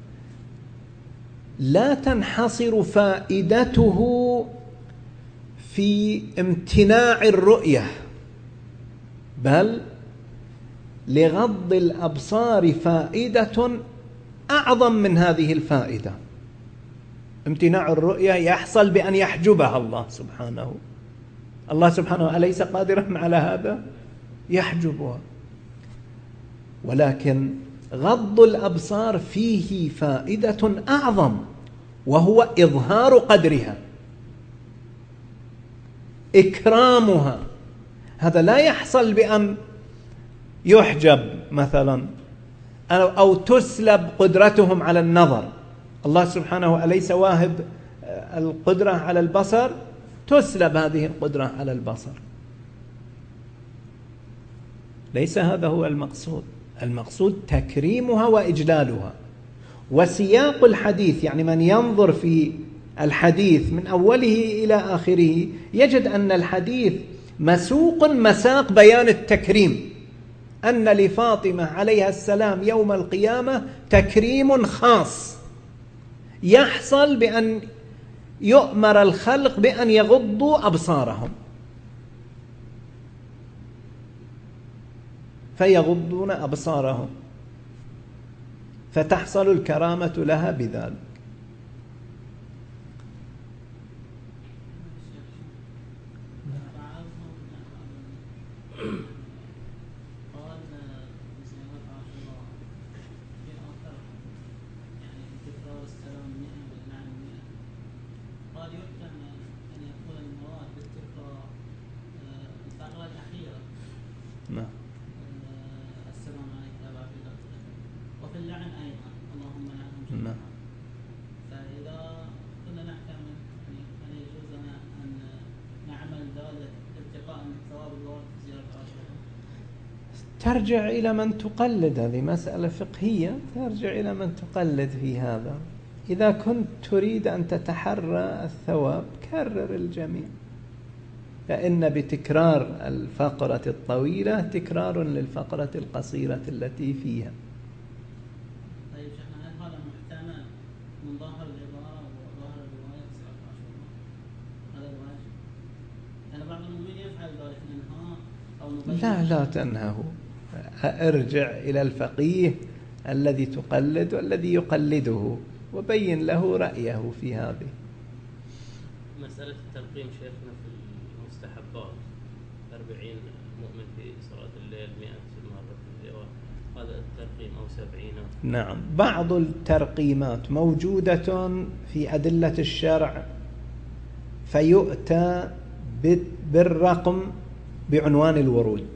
لا تنحصر فائدته في امتناع الرؤية، بل لغض الأبصار فائدة أعظم من هذه الفائدة. امتناع الرؤية يحصل بأن يحجبها الله سبحانه. الله سبحانه أليس قادرا على هذا؟ يحجبها. ولكن غض الأبصار فيه فائدة أعظم، وهو إظهار قدرها، إكرامها. هذا لا يحصل بأن يحجب مثلا أو تسلب قدرتهم على النظر. الله سبحانه أليس واهب القدرة على البصر؟ تسلب هذه القدرة على البصر. ليس هذا هو المقصود. المقصود تكريمها وإجلالها. وسياق الحديث، يعني من ينظر في الحديث من أوله إلى آخره يجد أن الحديث مسوق مساق بيان التكريم، أن لفاطمة عليها السلام يوم القيامة تكريم خاص يحصل بأن يؤمر الخلق بأن يغضوا أبصارهم فيغضون أبصارهم، فتحصل الكرامة لها بذلك. نعم. السلام عليك يا أبا عبد الله. وفي اللعن أيضا اللهم لعنهم. نعم. فإذا كنا نحكم أن يجوز لنا أن نعمل ذلك ابتغاء من ثواب الله في زيارة عاشوراء. ترجع إلى من تقلد، هذه مسألة فقهية ترجع إلى من تقلد في هذا. إذا كنت تريد أن تتحرى الثواب كرر الجميع، فإن بتكرار الفقرة الطويلة تكرار للفقرة القصيرة التي فيها. طيب شيخنا، هل هذا محتمل من ظاهر العبارة وظاهر الرواية في زيارة عاشوراء؟ هذا الواجب. أنا بعض المؤمنين يفعل ذلك، ننهى أو نبين. لا لا تنهه، ارجع إلى الفقيه الذي تقلد والذي يقلده وبين له رأيه في هذه مسألة الترقيم. شيخنا في المستحبات أربعين مؤمن في صلاة الليل مئة مرة في اليوم، هذا الترقيم أو سبعين. نعم، بعض الترقيمات موجودة في أدلة الشرع فيؤتى بالرقم بعنوان الورود،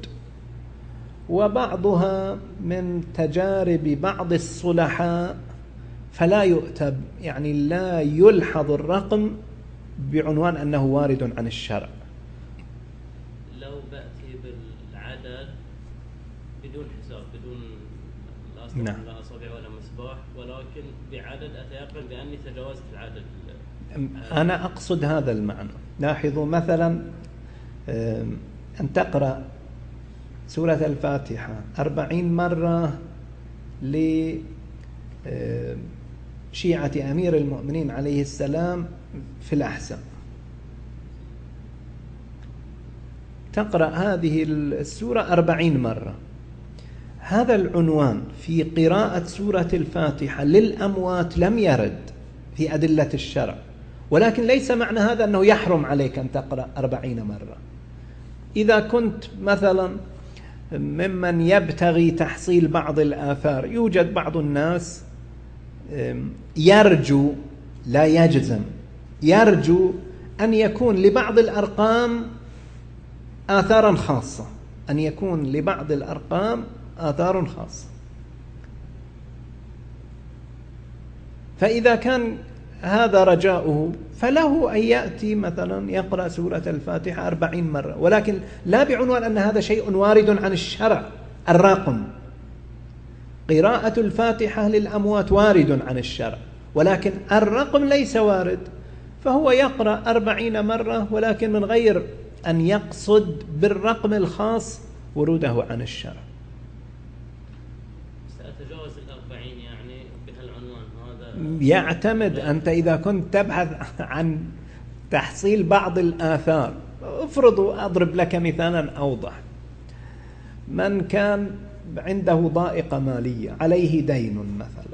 وبعضها من تجارب بعض الصلحاء فلا يؤتى، يعني لا يلحظ الرقم بعنوان أنه وارد عن الشرع. لو بأتي بالعدد بدون حساب، بدون لا أصبع نعم. لا أصابع ولا مصباح، ولكن بعدد أتيقن بأني تجاوزت العدد. أنا أقصد هذا المعنى. لاحظوا مثلا أن تقرأ سورة الفاتحة أربعين مرة لشيعة أمير المؤمنين عليه السلام في الأحساء، تقرأ هذه السورة أربعين مرة. هذا العنوان في قراءة سورة الفاتحة للأموات لم يرد في أدلة الشرع، ولكن ليس معنى هذا أنه يحرم عليك أن تقرأ أربعين مرة. إذا كنت مثلا ممن يبتغي تحصيل بعض الآثار، يوجد بعض الناس يرجو لا يجزم، يرجو أن يكون لبعض الأرقام آثارا خاصة، أن يكون لبعض الأرقام آثار خاصة. فإذا كان هذا رجاؤه فله أن يأتي مثلا يقرأ سورة الفاتحة أربعين مرة، ولكن لا بعنوان أن هذا شيء وارد عن الشرع. الرقم قراءة الفاتحة للأموات وارد عن الشرع، ولكن الرقم ليس وارد، فهو يقرأ أربعين مرة ولكن من غير أن يقصد بالرقم الخاص وروده عن الشرع. سأتجاوز الأربعين يعني بهالعنوان هذا؟ يعتمد. أنت إذا كنت تبحث عن تحصيل بعض الآثار، افرضوا أضرب لك مثالا أوضح. من كان عنده ضائقة مالية، عليه دين مثلا،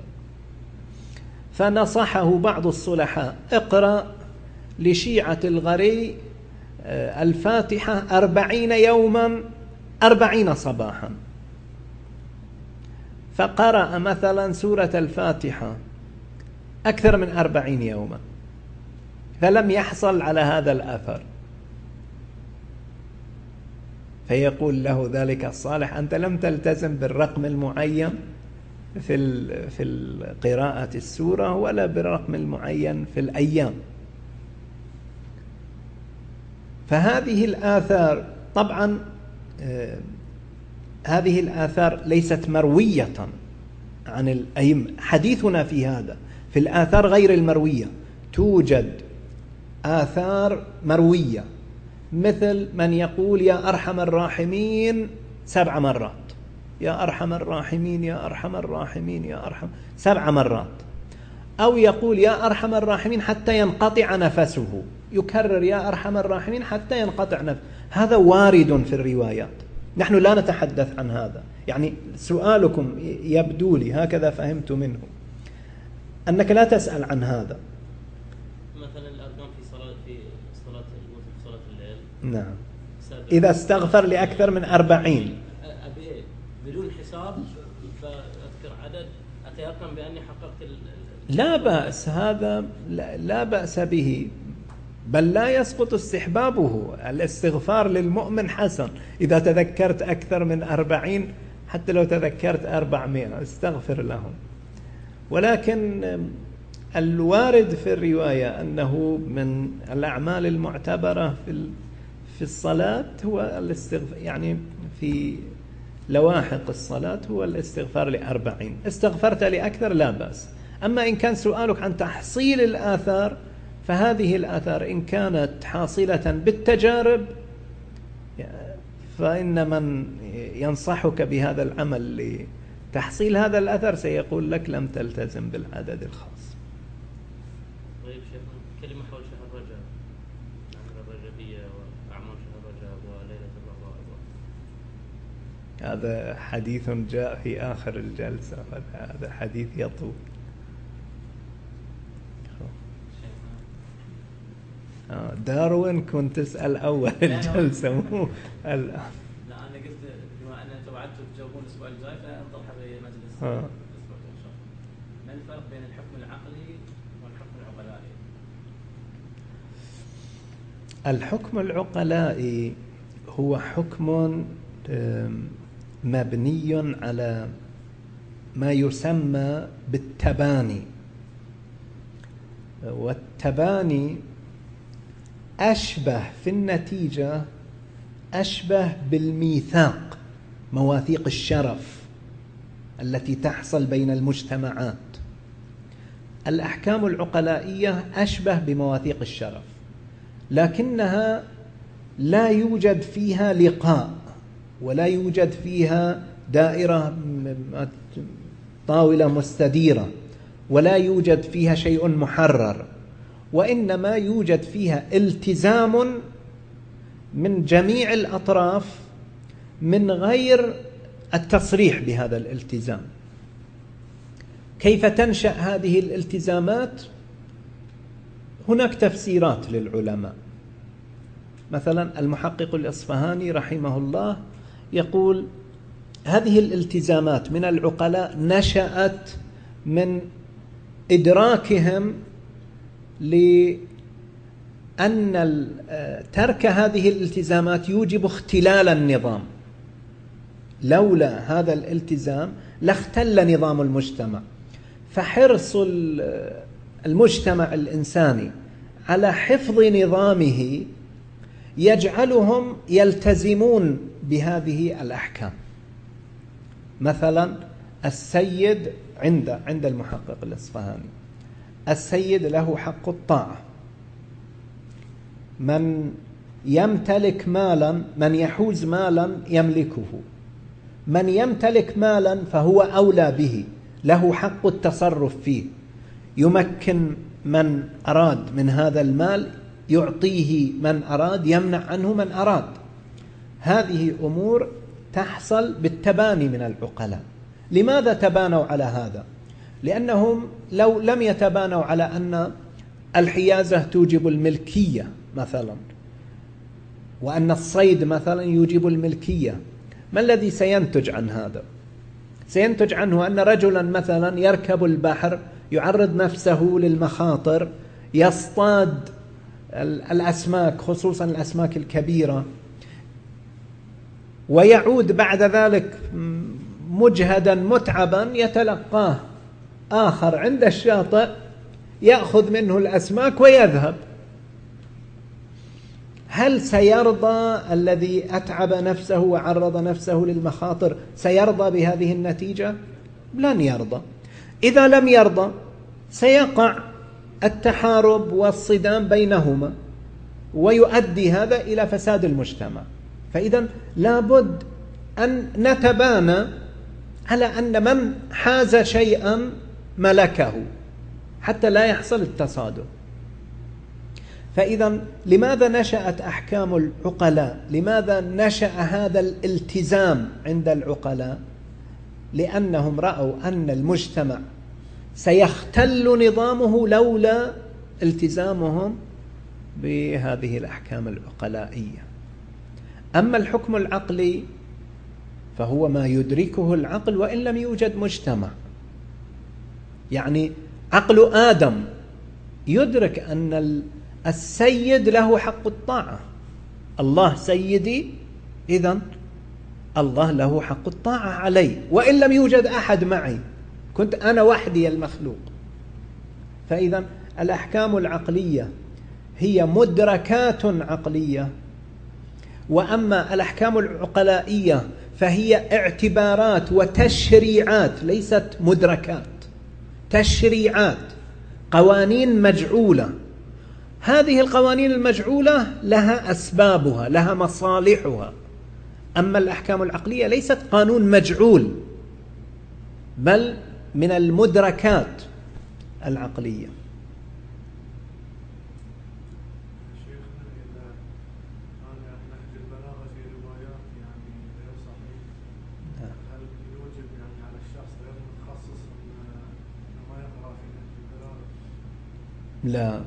فنصحه بعض الصلحاء: اقرأ لشيعة الغري الفاتحة أربعين يوما أربعين صباحا. فقرأ مثلا سورة الفاتحة أكثر من أربعين يوما فلم يحصل على هذا الأثر، فيقول له ذلك الصالح أنت لم تلتزم بالرقم المعين في في قراءة السورة ولا بالرقم المعين في الأيام. فهذه الآثار طبعا آه هذه الآثار ليست مروية عن الأئمة، حديثنا في هذا في الآثار غير المروية. توجد آثار مروية مثل من يقول يا أرحم الراحمين سبع مرات، يا أرحم الراحمين يا أرحم الراحمين يا أرحم سبع مرات، أو يقول يا أرحم الراحمين حتى ينقطع نفسه، يكرر يا أرحم الراحمين حتى ينقطع نفسه. هذا وارد في الروايات، نحن لا نتحدث عن هذا. يعني سؤالكم يبدو لي هكذا فهمت منه أنك لا تسأل عن هذا. مثلا الأرقام في صلاة في صلاة في صلاة الليل. نعم. إذا استغفر لأكثر من أربعين. أبي بدون حساب فأذكر عدد أتيقن بأني حققت ال... لا بأس، هذا لا, لا بأس به، بل لا يسقط استحبابه. الاستغفار للمؤمن حسن، إذا تذكرت أكثر من أربعين حتى لو تذكرت أربعمائة استغفر لهم. ولكن الوارد في الرواية أنه من الأعمال المعتبرة في في الصلاة هو الاستغفار، يعني في لواحق الصلاة هو الاستغفار لأربعين. استغفرت لأكثر لا بأس. أما إن كان سؤالك عن تحصيل الآثار، فهذه الآثار إن كانت حاصلة بالتجارب فإن من ينصحك بهذا العمل لتحصيل هذا الأثر سيقول لك لم تلتزم بالعدد الخاص. طيب شيخنا، كلمة حول شهر رجب، عن الرجبية وأعمال شهر رجب وليلة الرغائب. هذا حديث جاء في آخر الجلسة، هذا حديث يطول. داروين كنت تسأل أول الجلسة مو الآن. لا أنا قلت بما أن أنتم وعدتوا تجاوبون الأسبوع الجاي فنطرحها بمجلس آه. الأسبوع إن شاء الله. ما الفرق بين الحكم العقلي والحكم العقلائي؟ الحكم العقلائي هو حكم مبني على ما يسمى بالتباني، والتباني أشبه في النتيجة أشبه بالميثاق، مواثيق الشرف التي تحصل بين المجتمعات. الأحكام العقلائية أشبه بمواثيق الشرف، لكنها لا يوجد فيها لقاء ولا يوجد فيها دائرة طاولة مستديرة ولا يوجد فيها شيء محرر، وإنما يوجد فيها التزام من جميع الأطراف من غير التصريح بهذا الالتزام. كيف تنشأ هذه الالتزامات؟ هناك تفسيرات للعلماء. مثلا المحقق الإصفهاني رحمه الله يقول هذه الالتزامات من العقلاء نشأت من إدراكهم لأن ترك هذه الالتزامات يوجب اختلال النظام. لولا هذا الالتزام لاختل نظام المجتمع. فحرص المجتمع الإنساني على حفظ نظامه يجعلهم يلتزمون بهذه الأحكام. مثلا السيد عند عند المحقق الإصفهاني السيد له حق الطاعة. من يمتلك مالا، من يحوز مالا يملكه، من يمتلك مالا فهو أولى به، له حق التصرف فيه، يمكن من أراد من هذا المال، يعطيه من أراد، يمنع عنه من أراد. هذه أمور تحصل بالتباني من العقلاء. لماذا تبانوا على هذا؟ لأنهم لو لم يتبانوا على أن الحيازة توجب الملكية مثلا، وأن الصيد مثلا يوجب الملكية، ما الذي سينتج عن هذا؟ سينتج عنه أن رجلا مثلا يركب البحر يعرض نفسه للمخاطر، يصطاد الأسماك خصوصا الأسماك الكبيرة، ويعود بعد ذلك مجهدا متعبا، يتلقاه آخر عند الشاطئ يأخذ منه الأسماك ويذهب. هل سيرضى الذي أتعب نفسه وعرض نفسه للمخاطر، سيرضى بهذه النتيجة؟ لن يرضى. إذا لم يرضى سيقع التحارب والصدام بينهما، ويؤدي هذا إلى فساد المجتمع. فإذا لابد أن نتبانى على أن من حاز شيئا ملكه حتى لا يحصل التصادم. فإذا لماذا نشأت أحكام العقلاء؟ لماذا نشأ هذا الالتزام عند العقلاء؟ لأنهم رأوا أن المجتمع سيختل نظامه لولا التزامهم بهذه الأحكام العقلائية. أما الحكم العقلي فهو ما يدركه العقل وإن لم يوجد مجتمع. يعني عقل آدم يدرك أن السيد له حق الطاعة، الله سيدي، إذن الله له حق الطاعة علي وإن لم يوجد أحد معي، كنت أنا وحدي المخلوق. فإذا الأحكام العقلية هي مدركات عقلية، وأما الأحكام العقلائية فهي اعتبارات وتشريعات، ليست مدركات، تشريعات، قوانين مجعولة. هذه القوانين المجعولة لها أسبابها، لها مصالحها. أما الأحكام العقلية ليست قانون مجعول، بل من المدركات العقلية. لا،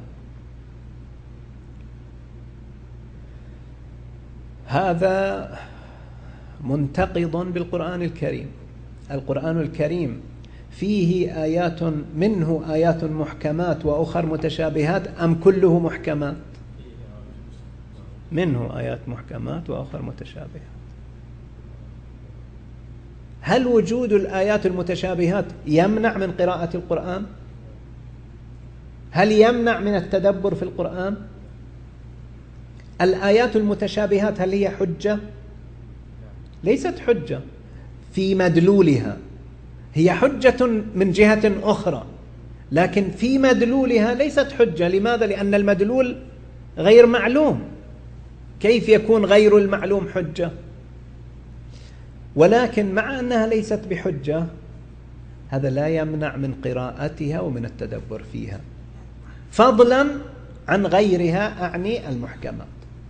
هذا منتقض بالقرآن الكريم. القرآن الكريم فيه آيات، منه آيات محكمات وأخر متشابهات، أم كله محكمات؟ منه آيات محكمات وأخر متشابهات. هل وجود الآيات المتشابهات يمنع من قراءة القرآن؟ هل يمنع من التدبر في القرآن؟ الآيات المتشابهات هل هي حجة؟ ليست حجة في مدلولها، هي حجة من جهة أخرى، لكن في مدلولها ليست حجة. لماذا؟ لأن المدلول غير معلوم. كيف يكون غير المعلوم حجة؟ ولكن مع أنها ليست بحجة، هذا لا يمنع من قراءتها ومن التدبر فيها، فضلا عن غيرها، أعني المحكمات.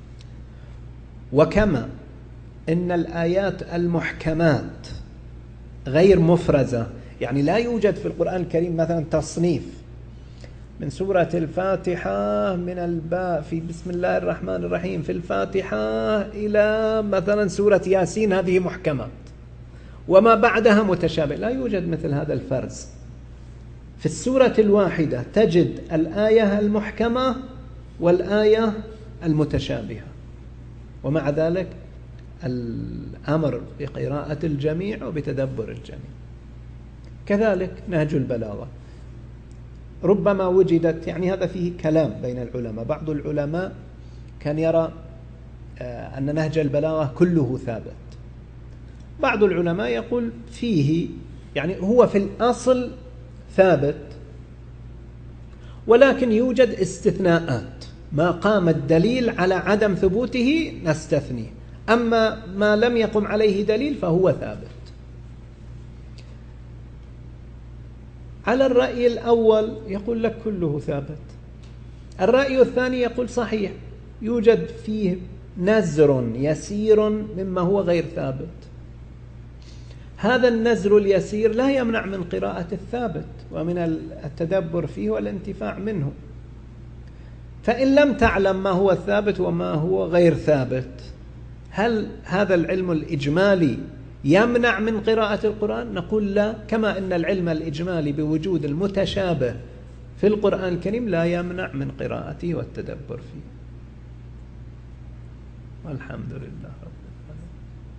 وكما إن الآيات المحكمات غير مفرزة، يعني لا يوجد في القرآن الكريم مثلا تصنيف من سورة الفاتحة من الباء في بسم الله الرحمن الرحيم في الفاتحة إلى مثلا سورة ياسين، هذه محكمات وما بعدها متشابه. لا يوجد مثل هذا الفرز. في السورة الواحدة تجد الآية المحكمة والآية المتشابهة، ومع ذلك الأمر بقراءة الجميع وبتدبر الجميع. كذلك نهج البلاغة ربما وجدت، يعني هذا فيه كلام بين العلماء. بعض العلماء كان يرى أن نهج البلاغة كله ثابت، بعض العلماء يقول فيه، يعني هو في الأصل ثابت، ولكن يوجد استثناءات، ما قام الدليل على عدم ثبوته نستثنيه، أما ما لم يقم عليه دليل فهو ثابت. على الرأي الأول يقول لك كله ثابت. الرأي الثاني يقول صحيح، يوجد فيه نزر يسير مما هو غير ثابت. هذا النزر اليسير لا يمنع من قراءة الثابت ومن التدبر فيه والانتفاع منه. فإن لم تعلم ما هو الثابت وما هو غير ثابت، هل هذا العلم الإجمالي يمنع من قراءة القرآن؟ نقول لا، كما أن العلم الإجمالي بوجود المتشابه في القرآن الكريم لا يمنع من قراءته والتدبر فيه. والحمد لله رب العالمين.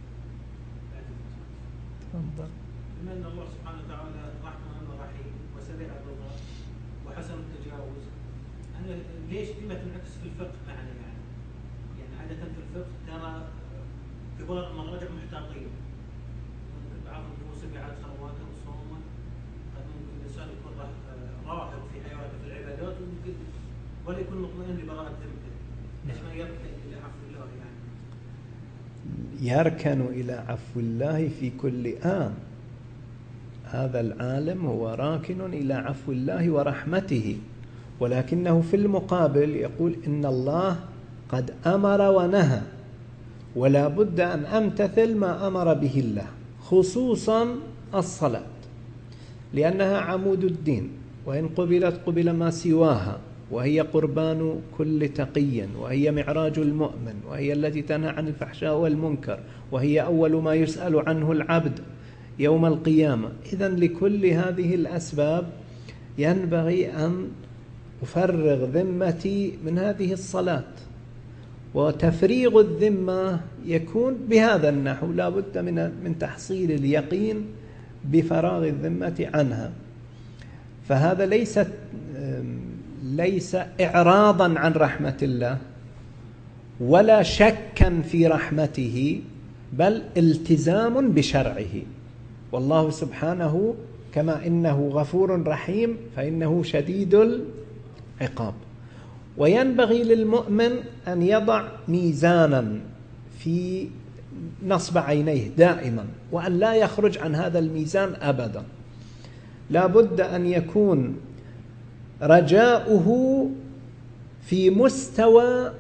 تفضل. بما أن الله سبحانه وتعالى رحمن ورحيم وسريع الرضا وحسن التجاوز، أنا ليش لما تنعكس في الفقه معنا يعني؟ يعني عادة في الفقه ترى كبار المراجع محتاطين، ممكن بعض الدروس بعد صلواته وصومه، قد ممكن الإنسان يكون راغب في حياته في العبادات وممكن ولا يكون مطمئن لبراءة ذمته، ليش ما يركن إلى عفو الله يعني؟ يركن إلى عفو الله في كل آن. هذا العالم هو راكن إلى عفو الله ورحمته، ولكنه في المقابل يقول إن الله قد أمر ونهى، ولا بد أن أمتثل ما أمر به الله، خصوصا الصلاة، لأنها عمود الدين، وإن قبلت قبل ما سواها، وهي قربان كل تقي، وهي معراج المؤمن، وهي التي تنهى عن الفحشاء والمنكر، وهي أول ما يسأل عنه العبد يوم القيامة. إذن لكل هذه الأسباب ينبغي أن أفرغ ذمتي من هذه الصلاة، وتفريغ الذمة يكون بهذا النحو، لا بد من من تحصيل اليقين بفراغ الذمة عنها. فهذا ليس ليس إعراضا عن رحمة الله ولا شكا في رحمته، بل التزام بشرعه. والله سبحانه كما إنه غفور رحيم فإنه شديد العقاب. وينبغي للمؤمن أن يضع ميزانا في نصب عينيه دائما، وأن لا يخرج عن هذا الميزان أبدا. لا بد أن يكون رجاؤه في مستوى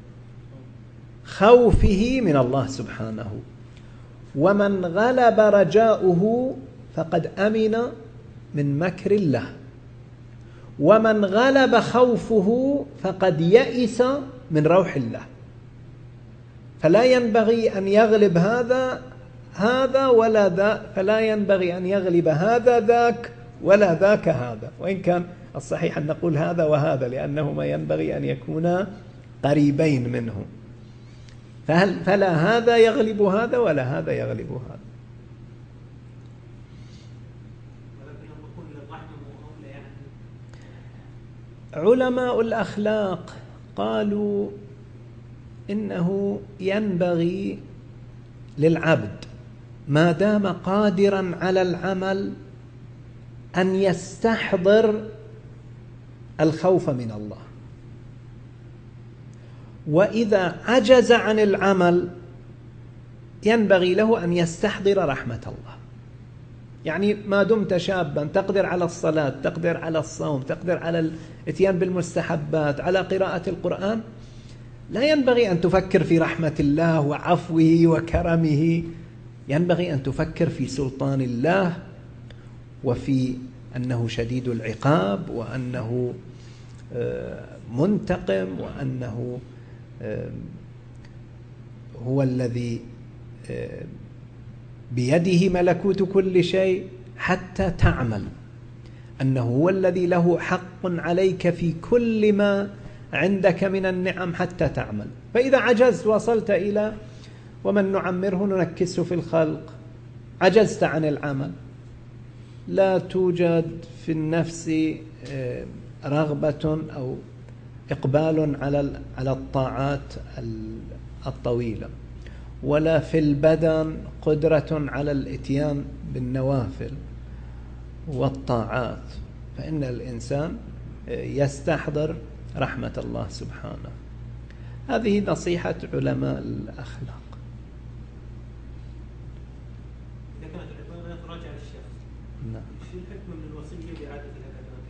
خوفه من الله سبحانه، ومن غلب رجاؤه فقد أمن من مكر الله، ومن غلب خوفه فقد يئس من روح الله. فلا ينبغي أن يغلب هذا هذا ولا ذا، فلا ينبغي أن يغلب هذا ذاك ولا ذاك هذا، وإن كان الصحيح أن نقول هذا وهذا، لأنهما ينبغي أن يكونا قريبين منه. فهل فلا هذا يغلب هذا ولا هذا يغلب هذا. علماء الأخلاق قالوا إنه ينبغي للعبد ما دام قادرا على العمل أن يستحضر الخوف من الله، وإذا عجز عن العمل ينبغي له أن يستحضر رحمة الله. يعني ما دمت شابا تقدر على الصلاة، تقدر على الصوم، تقدر على الاتيان بالمستحبات، على قراءة القرآن، لا ينبغي أن تفكر في رحمة الله وعفوه وكرمه، ينبغي أن تفكر في سلطان الله وفي أنه شديد العقاب، وأنه منتقم، وأنه هو الذي بيده ملكوت كل شيء، حتى تعمل أنه هو الذي له حق عليك في كل ما عندك من النعم حتى تعمل. فإذا عجزت وصلت إلى ومن نعمره ننكسه في الخلق، عجزت عن العمل، لا توجد في النفس رغبة أو إقبال على على الطاعات الطويلة، ولا في البدن قدرة على الاتيان بالنوافل والطاعات، فإن الإنسان يستحضر رحمة الله سبحانه. هذه نصيحة علماء الأخلاق. إذا كانت العبادة تراجع للشخص، نعم، شو الحكمة من الوصية بإعادة العبادات؟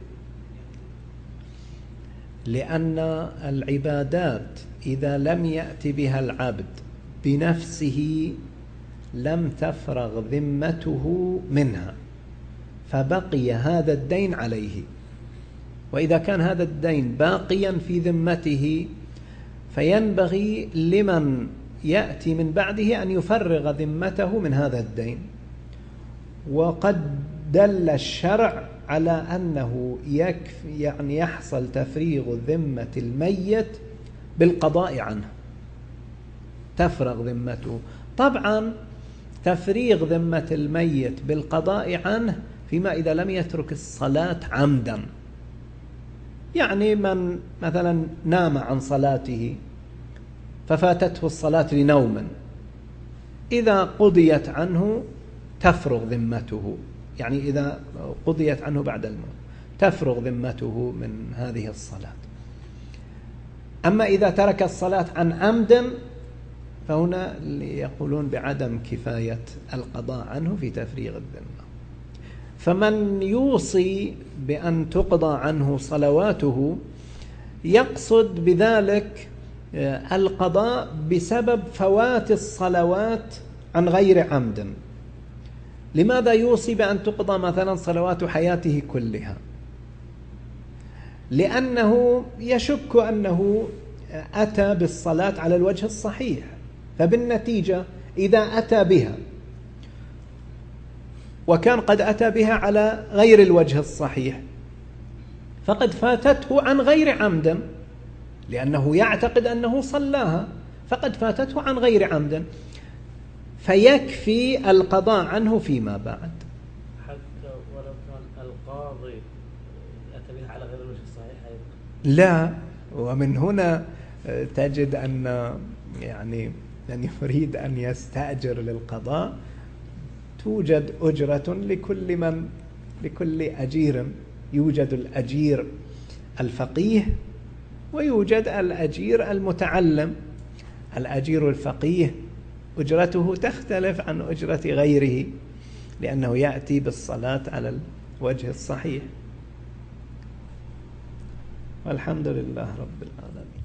لأن العبادات إذا لم يأتي بها العبد بنفسه لم تفرغ ذمته منها، فبقي هذا الدين عليه. وإذا كان هذا الدين باقيا في ذمته فينبغي لمن يأتي من بعده أن يفرغ ذمته من هذا الدين. وقد دل الشرع على أنه يكفي يعني يحصل تفريغ ذمة الميت بالقضاء عنه، تفرغ ذمته. طبعا تفريغ ذمة الميت بالقضاء عنه فيما إذا لم يترك الصلاة عمدا، يعني من مثلا نام عن صلاته ففاتته الصلاة لنوم، إذا قضيت عنه تفرغ ذمته، يعني إذا قضيت عنه بعد الموت تفرغ ذمته من هذه الصلاة. أما إذا ترك الصلاة عن عمد فهنا يقولون بعدم كفاية القضاء عنه في تفريغ الذمة. فمن يوصي بأن تقضى عنه صلواته يقصد بذلك القضاء بسبب فوات الصلوات عن غير عمد. لماذا يوصي بأن تقضى مثلا صلوات حياته كلها؟ لأنه يشك أنه أتى بالصلاة على الوجه الصحيح، فبالنتيجة إذا أتى بها وكان قد أتى بها على غير الوجه الصحيح فقد فاتته عن غير عمد، لأنه يعتقد أنه صلاها فقد فاتته عن غير عمد، فيكفي القضاء عنه فيما بعد. حتى ولو كان القاضي أتى بها على غير الوجه الصحيح أيضا؟ لا، ومن هنا تجد أن يعني من يريد أن يستأجر للقضاء توجد أجرة لكل من لكل أجير. يوجد الأجير الفقيه ويوجد الأجير المتعلم. الأجير الفقيه أجرته تختلف عن أجرة غيره لأنه يأتي بالصلاة على الوجه الصحيح. والحمد لله رب العالمين.